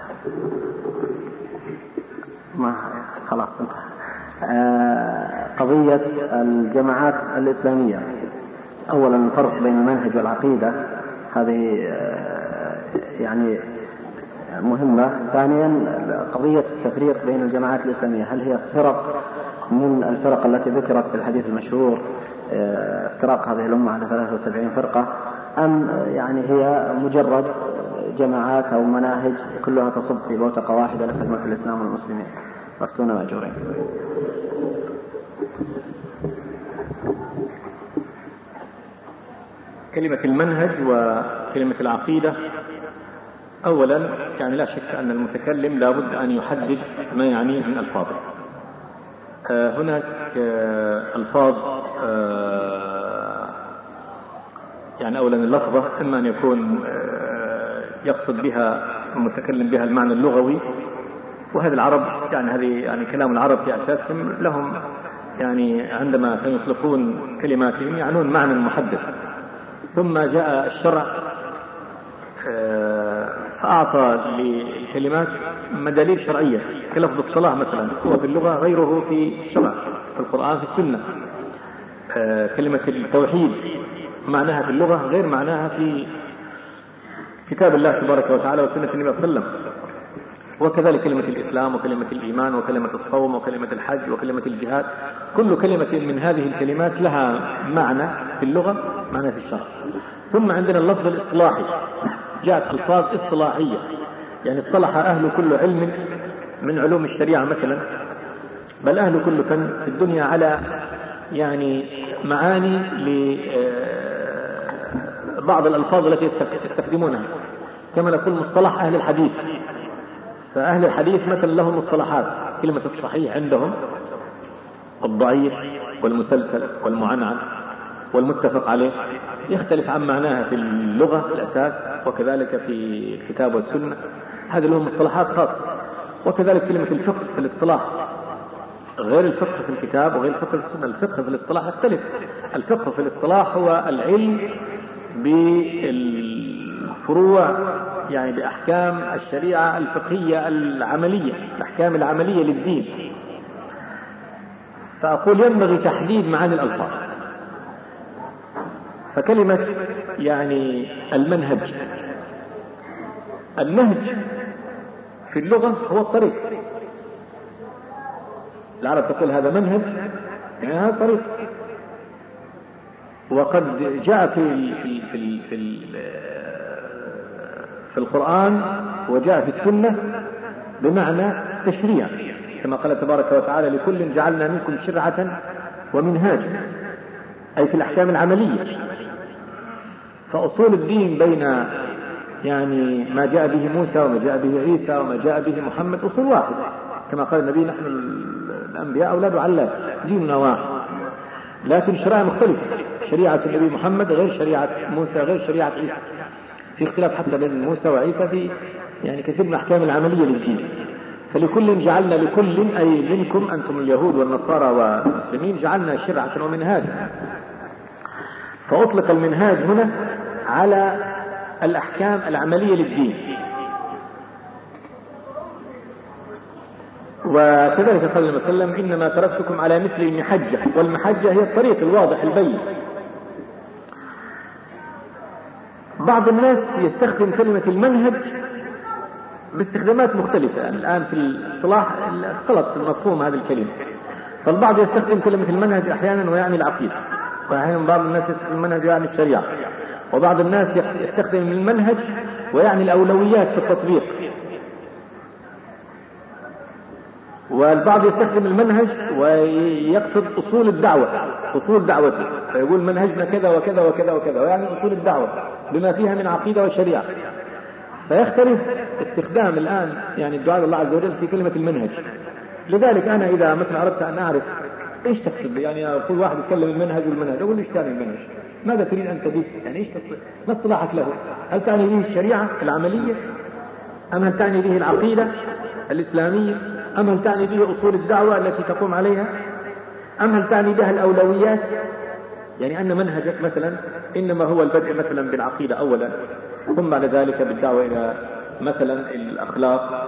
ما خلاص آه قضية الجماعات الإسلامية. أولا الفرق بين المنهج والعقيدة، هذه آه يعني مهمة. ثانيا قضية التفريق بين الجماعات الإسلامية، هل هي فرق من الفرق التي ذكرت في الحديث المشهور افتراق هذه الأمة على ثلاثة وسبعين فرقة، أم يعني هي مجرد جماعات أو مناهج كلها تصب في بوتقة واحدة لخدمة الإسلام والمسلمين؟ أفتونا مأجورين. كلمة المنهج وكلمة العقيدة، أولا يعني لا شك أن المتكلم لا بد أن يحدد ما يعنيه من ألفاظه. آه هناك آه ألفاظ آه يعني أولا اللفظة إما أن يكون آه يقصد بها المتكلم بها المعنى اللغوي، وهذا العرب يعني هذه يعني كلام العرب في أساسهم لهم يعني عندما يطلقون كلماتهم يعنون معنى محدد. ثم جاء الشرع فأعطى للكلمات مداليل شرعية، كلفظ الصلاة مثلا هو في اللغة غيره في الشرع، في القرآن في السنة. كلمة التوحيد معناها في اللغة غير معناها في كتاب الله تبارك وتعالى وسنة النبي صلى الله عليه وسلم. وكذلك كلمة الإسلام وكلمة الإيمان وكلمة الصوم وكلمة الحج وكلمة الجهاد، كل كلمة من هذه الكلمات لها معنى في اللغة معنى في الشرع. ثم عندنا اللفظ الاصطلاحي، جاءت ألفاظ اصطلاحية يعني اصطلح أهل كل علم من علوم الشريعة مثلا، بل أهل كل فن في الدنيا على يعني معاني لبعض الألفاظ التي يستخدمونها، كما نقول مصطلح أهل الحديث. فأهل الحديث مثلا لهم مصطلحات، كلمة الصحيح عندهم الضعيف والمسلسل والمعنعن والمتفق عليه، يختلف عن معناها في اللغة في الأساس وكذلك في الكتاب والسنة، هذه لهم مصطلحات خاصة. وكذلك كلمة الفقه في الاصطلاح غير الفقه في الكتاب وغير الفقه في السنة، الفقه في الاصطلاح يختلف. الفقه في الاصطلاح هو العلم بالفروع يعني بأحكام الشريعة الفقهية العملية، الأحكام العملية للدين. فأقول ينبغي تحديد معاني الألفاظ. فكلمة يعني المنهج، النهج في اللغة هو الطريق. العرب تقول هذا منهج يعني هذا طريق. وقد جاء في في في في, في القرآن وجاء في السنة بمعنى تشريع، كما قال تبارك وتعالى لكل جعلنا منكم شرعة ومنهاجا، أي في الأحكام العملية. فأصول الدين بين يعني ما جاء به موسى وما جاء به عيسى وما جاء به محمد أصول واحدة، كما قال النبي نحن الأنبياء أولاد علات ديننا واحد، لكن شرائع مختلفة. شريعة النبي محمد غير شريعة موسى غير شريعة عيسى، في اختلاف حتى بين موسى وعيسى في يعني كثير من الأحكام العملية للدين. فلكل جعلنا لكل أي منكم أنتم اليهود والنصارى والمسلمين جعلنا شرعة ومنهاجا. فأطلق المنهاج هنا على الأحكام العملية للدين. وكذلك قال النبي صلى الله عليه وسلم إنما تركتكم على مثل المحجة، والمحجة هي الطريق الواضح البين. بعض الناس يستخدم كلمة المنهج باستخدامات مختلفة، يعني الآن في الاصطلاح اختلط مفهوم هذه الكلمة. فالبعض يستخدم كلمة المنهج أحيانا ويعني العقيدة، وأحيانا بعض الناس يستخدم المنهج ويعني الشريعة، وبعض الناس يستخدم المنهج ويعني الأولويات في التطبيق، والبعض يستخدم المنهج ويقصد أصول الدعوة، أصول دعوته، فيقول منهجنا كذا وكذا وكذا وكذا، ويعني أصول الدعوة بما فيها من عقيدة وشريعة. فيختلف استخدام الآن يعني الدعاء الله عز وجل في كلمة المنهج. لذلك أنا إذا مثلا أردت أن أعرف إيش تقصد، يعني أقول واحد يتكلم المنهج والمنهج، أقول إيش تعني المنهج؟ ماذا تريد أن تضيف؟ يعني إيش تصل... ما اصطلاحك له؟ هل تعني به الشريعة العملية؟ أم هل تعني به العقيدة الإسلامية؟ أم هل تعني به أصول الدعوة التي تقوم عليها؟ أم هل تعني بها الأولويات؟ يعني أن منهجك مثلا إنما هو البدء مثلا بالعقيدة أولا، ثم بعد ذلك بالدعوة إلى مثلا الأخلاق،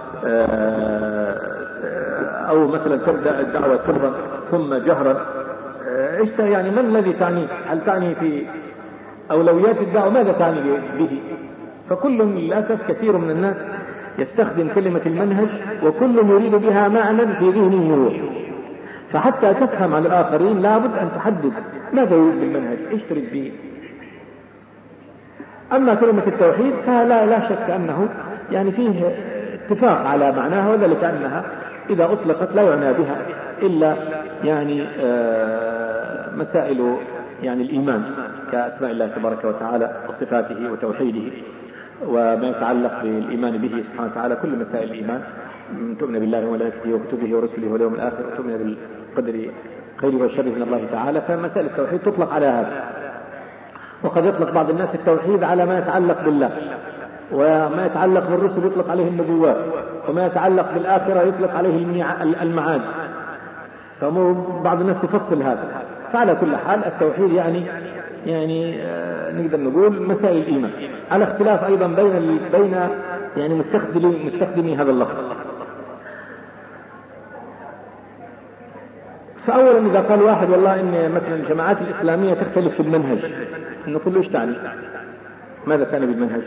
أو مثلا تبدأ الدعوة سرا ثم جهرا. إيش يعني ما الذي تعني؟ هل تعني في أولويات الدعوة؟ ماذا تعني به؟ فكل للأسف كثير من الناس يستخدم كلمة المنهج وكل يريد بها معنى في ذهنه يروح، فحتى تفهم عن الآخرين لابد أن تحدد ماذا يريد بالمنهج، إيش تريد به. أما كلمة التوحيد فلا لا شك أنه يعني فيه اتفاق على معناها، وذلك أنها إذا أطلقت لا يعنى بها إلا يعني مسائل يعني الإيمان كأسماء الله تبارك وتعالى وصفاته وتوحيده، وما يتعلق بالإيمان به سبحانه وتعالى كل مسائل الإيمان، تؤمن بالله وملائكته وكتبه ورسله واليوم الآخر، وتؤمن بالقدر خيره وشره من الله تعالى. فمسائل التوحيد تطلق على هذا. وقد يطلق بعض الناس التوحيد على ما يتعلق بالله، وما يتعلق بالرسل يطلق عليه النبوات، وما يتعلق بالآخرة يطلق عليه المعاد. فبعض الناس يفصل هذا. فعلى كل حال التوحيد يعني يعني آه نقدر نقول مسائل الإيمان، على اختلاف أيضا بين بين يعني مستخدمي مستخدمي هذا اللفظ. فأولا إذا قال واحد والله إن مثلا الجماعات الإسلامية تختلف في المنهج، نقول له إيش تعني؟ ماذا تعني بالمنهج؟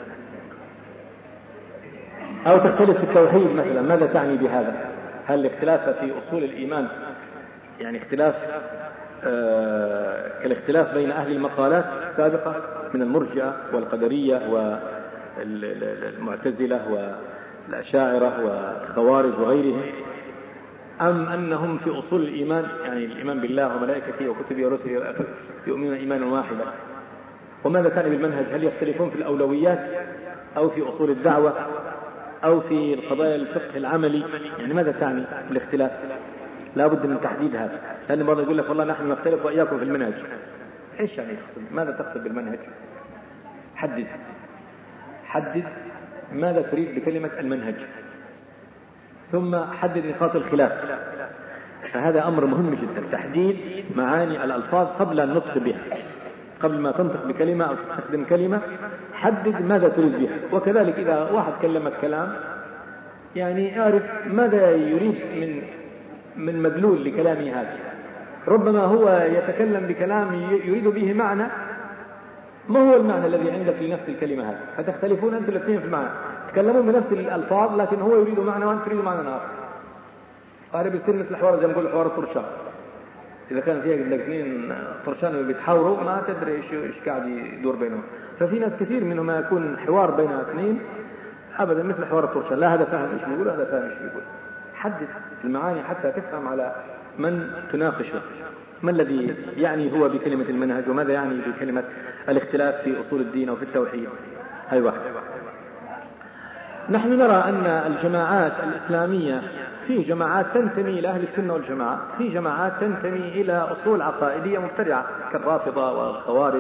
أو تختلف في التوحيد مثلا، ماذا تعني بهذا؟ هل الاختلاف في أصول الإيمان يعني اختلاف آه كالاختلاف بين أهل المقالات السابقة من المرجئة والقدرية والمعتزلة والأشاعرة والخوارج وغيرهم، أم أنهم في أصول الإيمان يعني الإيمان بالله وملائكته وكتبه ورسله يؤمنون إيمانا واحدا؟ وماذا كان بالمنهج؟ هل يختلفون في الأولويات أو في أصول الدعوة أو في القضايا الفقه العملي؟ يعني ماذا تعني الاختلاف؟ لا بد من تحديد هذا، لأن بعض يقول لك والله نحن نختلف وإياكم في المنهج. إيش يعني ماذا تقصد بالمنهج؟ حدد حدد ماذا تريد بكلمة المنهج، ثم حدد نقاط الخلاف. فهذا أمر مهم جدا، تحديد معاني الألفاظ قبل النطق بها، قبل ما تنطق بكلمة أو تستخدم كلمة حدد ماذا تريد بها. وكذلك إذا واحد كلمك كلام يعني أعرف ماذا يريد من من مدلول لكلامه هذا. ربما هو يتكلم بكلام يريد به معنى ما هو المعنى الذي عندك لنفس الكلمة هذه، فتختلفون أنتم الاثنين في المعنى، تكلمون بنفس الألفاظ لكن هو يريد معنى وأنت تريد معنى آخر. هذا بيصير مثل حوار زي ما نقول حوار الطرشان، إذا كان فيها الاثنين طرشان بيتحاوروا ما تدري إيش إيش قاعد يدور بينهم. ففي ناس كثير منهم ما يكون حوار بين اثنين أبدا مثل حوار الطرشان، لا هذا فاهم إيش بيقول هذا فاهم إيش بيقول. حدد المعاني حتى تفهم على من تناقشه، ما الذي يعني هو بكلمة المنهج، وماذا يعني بكلمة الاختلاف في أصول الدين أو في التوحيد. هاي واحد. نحن نرى أن الجماعات الإسلامية في جماعات تنتمي إلى أهل السنة والجماعة، في جماعات تنتمي إلى أصول عقائدية مبتدعة كالرافضة والخوارج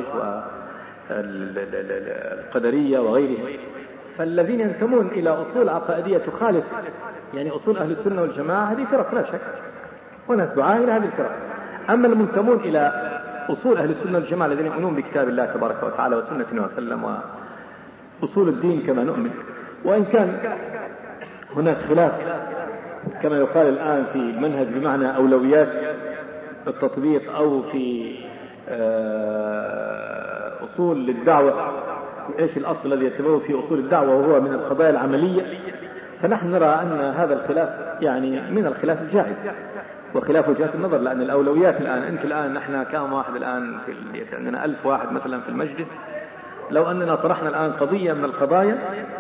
والقدرية وغيرهم. فالذين ينتمون إلى أصول عقائدية تخالف يعني أصول أهل السنة والجماعة هذه فرق لا شك، وناس دعاء إلى هذه الفرق. أما المنتمون إلى أصول أهل السنة والجماعة الذين يؤمنون بكتاب الله تبارك وتعالى وسنة النبي صلى الله عليه وسلم وأصول الدين كما نؤمن، وإن كان هناك خلاف كما يقال الآن في المنهج بمعنى أولويات التطبيق أو في أصول للدعوة، إيش الأصل الذي يتبعه في أصول الدعوة وهو من القضايا العملية، فنحن نرى أن هذا الخلاف يعني من الخلاف الجائز وخلاف وجهات النظر. لأن الأولويات الآن أنت الآن نحن كم واحد الآن في عندنا ألف واحد مثلا في المجلس، لو أننا طرحنا الآن قضية من القضايا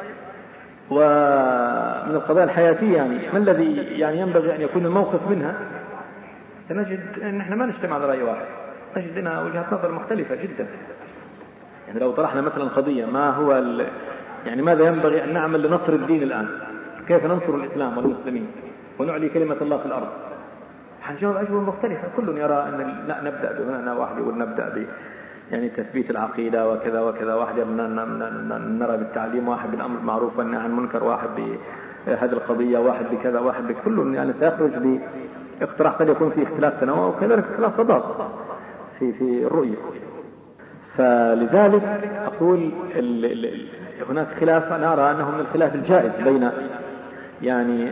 ومن القضايا الحياتية يعني ما الذي يعني ينبغي أن يكون الموقف منها، سنجد أن نحن ما نجتمع على رأي واحد، نجد لنا وجهات نظر مختلفة جدا. يعني لو طرحنا مثلا قضية ما هو يعني ماذا ينبغي أن نعمل لنصر الدين الآن، كيف ننصر الإسلام والمسلمين ونعلي كلمة الله في الأرض، حنجاوب أجوبة مختلفة. كل يرى أن لا نبدأ بمعنى واحد يقول نبدأ ب يعني تثبيت العقيدة وكذا وكذا، واحد نرى بالتعليم، واحد بالأمر بالمعروف والنهي عن المنكر، واحد هذه القضية، واحد بكذا واحد بكل، يعني سيخرج باقتراح قد يكون فيه اختلاف تنوع وكذلك اختلاف تضاد في في الرؤية. فلذلك أقول ال ال هناك خلاف، أنا أرى أنه من الخلاف الجائز بين يعني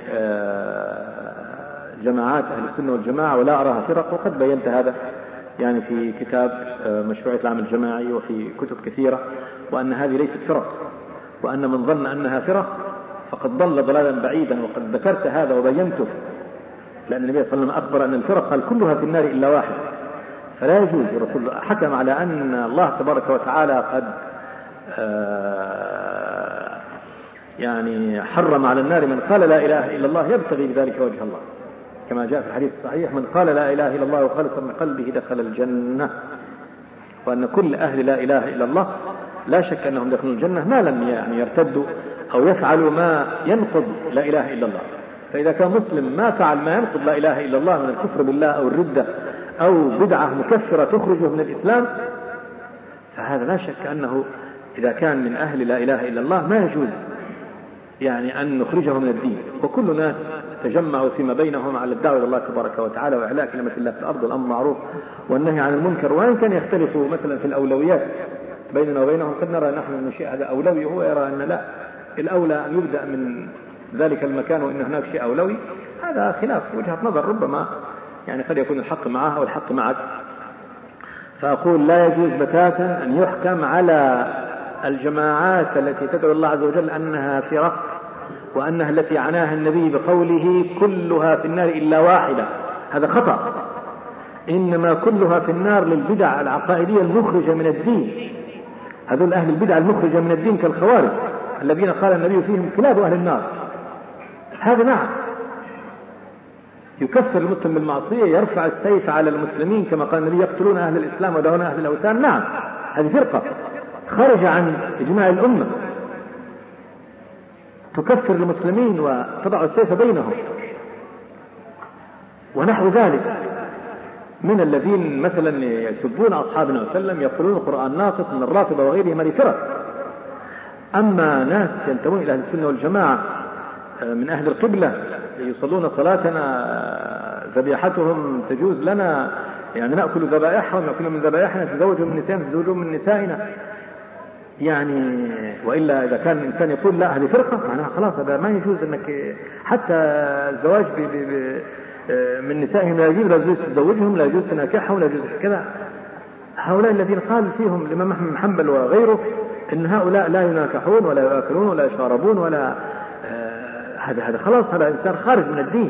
جماعات أهل السنة والجماعة، ولا أراها فرق، وقد بينت هذا يعني في كتاب مشروعية العمل الجماعي وفي كتب كثيرة، وأن هذه ليست فرق، وأن من ظن أنها فرق فقد ضل ضلالا بعيدا، وقد ذكرت هذا وبينته، لأن النبي صلى الله عليه وسلم أخبر أن الفرق قال كلها في النار إلا واحد، فلا يجوز. الرسول حكم على أن الله تبارك وتعالى قد يعني حرم على النار من قال لا إله إلا الله يبتغي بذلك وجه الله، كما جاء في الحديث الصحيح: من قال لا إله إلا الله وخالصا من قلبه دخل الجنة. وأن كل أهل لا إله إلا الله لا شك أنهم دخلوا الجنة ما لم يعني يرتدوا أو يفعلوا ما ينقض لا إله إلا الله. فإذا كان مسلم ما فعل ما ينقض لا إله إلا الله من الكفر بالله أو الردة أو بدعة مكفرة تخرجه من الإسلام، فهذا لا شك أنه إذا كان من أهل لا إله إلا الله ما يجوز يعني أن نخرجه من الدين. وكل الناس تجمعوا فيما بينهم على الدعوة إلى الله تبارك وتعالى وإعلاء كلمة الله في الأرض والأمر معروف والنهي عن المنكر، وإن كان يختلفوا مثلا في الأولويات بيننا وبينهم، قد نرى نحن أن شيء هذا أولوي، هو يرى أن لا، الأولى أن يبدأ من ذلك المكان وإن هناك شيء أولوي. هذا خلاف وجهة نظر، ربما يعني قد يكون الحق معه أو الحق معك. فأقول لا يجوز بتاتا أن يحكم على الجماعات التي تدعو الله عز وجل أنها فرق، وأنها التي عناها النبي بقوله كلها في النار إلا واحدة، هذا خطأ. إنما كلها في النار للبدع العقائدية المخرجة من الدين، هذول أهل البدع المخرجة من الدين كالخوارج الذين قال النبي فيهم كلاب أهل النار. هذا نعم يكفر المسلم بالمعصية، يرفع السيف على المسلمين كما قال النبي يقتلون أهل الإسلام ودعون أهل الأوثان. نعم هذه فرقة خرج عن إجماع الأمة تكفر المسلمين وتضع السيف بينهم، ونحو ذلك من الذين مثلا يسبون أصحابنا وسلم يقولون القرآن ناقص من الرافضة وغيرهم، هذه فرق. أما ناس ينتمون إلى أهل السنة والجماعة من أهل القبلة يصلون صلاتنا ذبيحتهم تجوز لنا، يعني نأكل ذبائحهم، نأكل من ذبائحنا، تزوجوا من نسائنا، تزوجوا من نسائنا، يعني وإلا إذا كان الإنسان يقول لا هذه فرقة معناها خلاص هذا ما يجوز أنك حتى الزواج ب ب ب من نسائهم لا يجوز، لا يجوز تزوجهم، لا يجوز تناكحهم، لا يجوز كذا. هؤلاء الذين قال فيهم الإمام أحمد بن حنبل وغيره إن هؤلاء لا يناكحون ولا يأكلون ولا يشاربون ولا هذا هذا خلاص هذا إنسان خارج من الدين.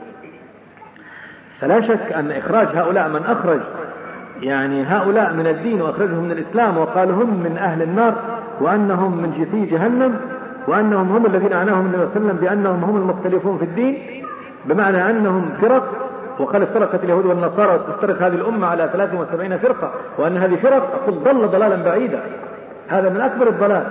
فلا شك أن إخراج هؤلاء من أخرج يعني هؤلاء من الدين وأخرجهم من الإسلام وقال هم من أهل النار وأنهم من جثي جهنم وأنهم هم الذين عناهم النبي صلى الله عليه وسلم بأنهم هم المختلفون في الدين، بمعنى أنهم فرق، وقال افترقت اليهود والنصارى واستفترق هذه الأمة على ثلاث وسبعين فرقة، وأن هذه فرق أقول ضل ضلالا بعيدا. هذا من أكبر الضلال،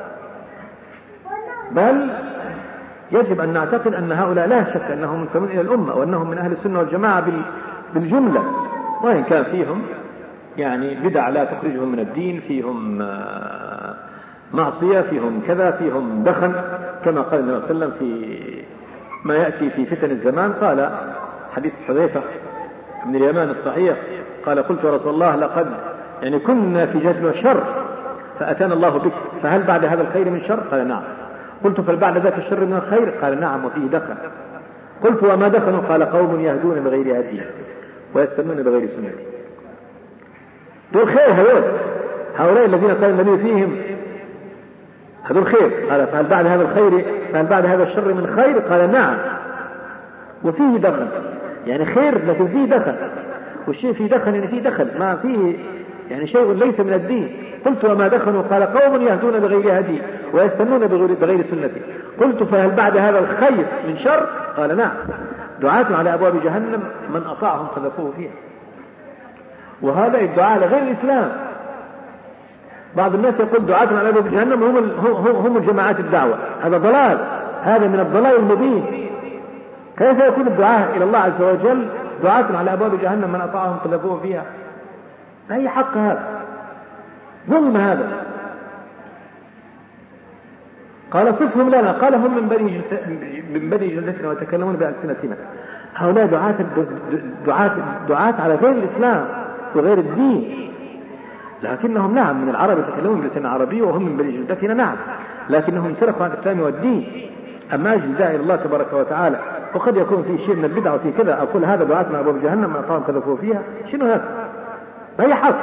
بل يجب أن نعتقد أن هؤلاء لا شك أنهم منتمون إلى الأمة وأنهم من أهل السنة والجماعة بالجملة، وإن كان فيهم يعني بدع لا تخرجهم من الدين، فيهم معصية، فيهم كذا، فيهم دخن، كما قال النبي صلى الله عليه وسلم في ما يأتي في فتن الزمان. قال حديث حذيفة بن اليمان الصحيح قال قلت يا رسول الله لقد يعني كنا في جهل الشر فأتانا الله بك، فهل بعد هذا الخير من شر؟ قال نعم. قلت فهل بعد ذاك الشر من الخير؟ قال نعم وفيه دخن. قلت وما دخنوا؟ قال قوم يهدون بغير هدي ويستنون بغير سنة. دول خير هؤلاء هؤلاء الذين قال النبي فيهم هذول خير. قال فهل بعد هذا الخير فهل بعد هذا الشر من خير؟ قال نعم وفيه دخن، يعني خير لكن فيه دخن، والشيء فيه دخن يعني فيه دخن ما فيه يعني شيء ليس من الدين. قلت وما دخنوا؟ قال قوم يهدون بغير هدي ويستنون بغير سنتي. قلت فهل بعد هذا الخير من شر؟ قال نعم. دعاة على أبواب جهنم من أطاعهم قذفوه فيها، وهذا الدعاء لغير الإسلام. بعض الناس يقول دعاة على أبواب جهنم هم هم الجماعات الدعوة، هذا ضلال، هذا من الضلال المبين. كيف يكون الدعاء إلى الله عز وجل دعاة على أبواب جهنم من أطاعهم قذفوه فيها؟ أي حق هذا؟ ظلم هذا. قال صفهم لنا، قال هم من بني من بني جلدتنا ويتكلمون بألسنتنا. هؤلاء دعاة دعاة دعاة على غير الإسلام وغير الدين، لكنهم نعم من العرب يتكلمون بلسان عربي وهم من بني جلدتنا نعم، لكنهم سرقوا عن الإسلام والدين. أما أجل داعي الله تبارك وتعالى وقد يكون في شيء من البدع وفي كذا، أقول هذا دعاة من أبواب جهنم ما أعطاهم كذفوا فيها، شنو هذا؟ ما هي حق.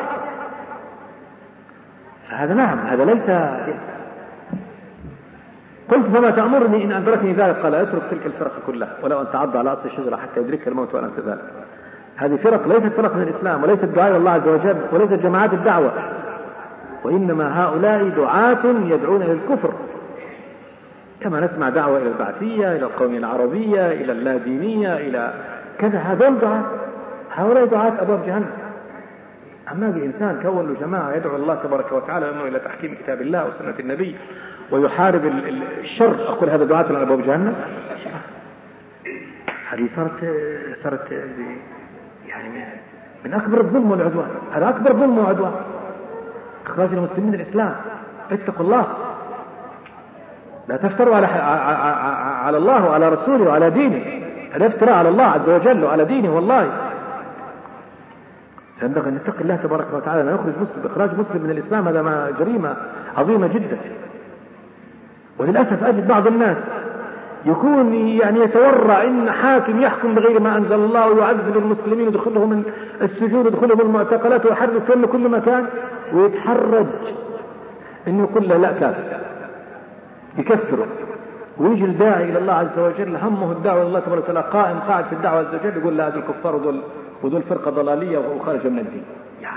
هذا نعم هذا ليس. قلت فما تأمرني إن أدركني ذلك؟ قال اترك تلك الفرق كلها ولو أن تعض على أصل الشجرة حتى يدرك الموت وأنا أنت ذلك. هذه فرق ليست فرق من الإسلام وليست دعاء إلى الله عز وجل وليست جماعات الدعوة، وإنما هؤلاء دعاة يدعون إلى الكفر، كما نسمع دعوة إلى البعثية، إلى القومية العربية، إلى اللادينية، إلى كذا. هذول دعاة، هؤلاء دعاة أبواب جهنم. أما الإنسان كون له جماعة يدعو الله تبارك وتعالى ويأمر إلى تحكيم كتاب الله وسنة النبي ويحارب الشر، أقول هذا دعاة على أبواب جهنم. هذه صارت صارت يعني من أكبر الظلم والعدوان، هذا أكبر ظلم وعدوان، إخراج المسلمين من الإسلام. اتقوا الله، لا تفتروا على على الله وعلى رسوله وعلى دينه، هذا افتراء على الله عز وجل وعلى دينه. والله ينبغي أن نتقي الله تبارك وتعالى، لا يخرج مسلم، إخراج مسلم من الإسلام هذا ما جريمة عظيمة جدا. وللأسف أجد بعض الناس يكون يعني يتورع إن حاكم يحكم بغير ما أنزل الله ويعذب المسلمين ويدخلهم من السجون ويدخلهم المعتقلات ويحرر في كل مكان، ويتحرج إنه يقول له لا كافر، يكفره. ويجي الداعي إلى الله عز وجل همه الدعوة إلى الله تبارك وتعالى، قائم قاعد في الدعوة عز وجل، يقول لا هذول الكفار وذول وذول فرقة ضلالية وخارج من الدين.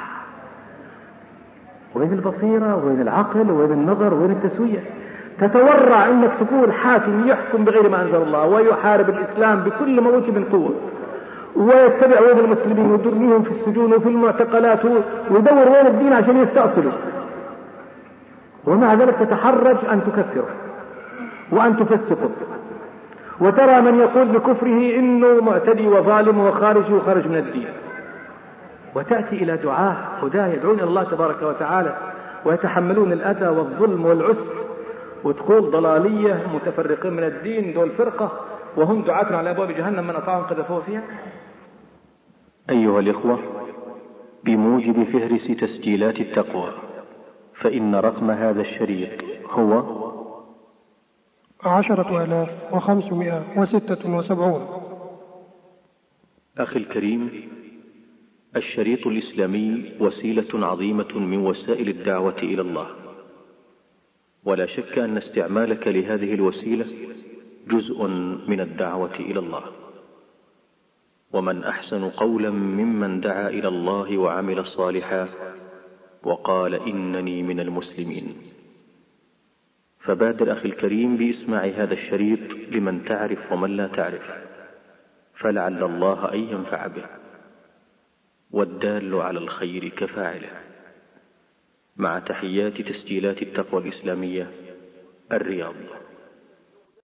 وين البصيرة وين العقل وين النظر وين التسوية؟ تتورع انك تكون حاكم يحكم بغير ما انزل الله ويحارب الاسلام بكل ما اوتي من قوه، ويتبع وين المسلمين ويدرنيهم في السجون وفي المعتقلات ويدور وين الدين عشان يستأصلوا، ومع ذلك تتحرج ان تكفره وان تفسقه، وترى من يقول بكفره انه معتدي وظالم وخارجي وخارج من الدين. وتأتي الى دعاة هداه يدعون الى الله تبارك وتعالى ويتحملون الاذى والظلم والعسر، وتقول ضلالية متفرقين من الدين دول فرقة وهم دعاة على أبواب جهنم من أطاعهم قذفوه فيها. أيها الإخوة، بموجب فهرس تسجيلات التقوى فإن رقم هذا الشريط هو عشرة آلاف وخمسمائة وستة وسبعون. أخي الكريم، الشريط الإسلامي وسيلة عظيمة من وسائل الدعوة إلى الله، ولا شك أن استعمالك لهذه الوسيلة جزء من الدعوة إلى الله. ومن أحسن قولا ممن دعا إلى الله وعمل صالحا وقال إنني من المسلمين. فبادر أخي الكريم بإسماع هذا الشريط لمن تعرف ومن لا تعرف، فلعل الله أن ينفع به، والدال على الخير كفاعله. مع تحيات تسجيلات التقوى الإسلامية، الرياض.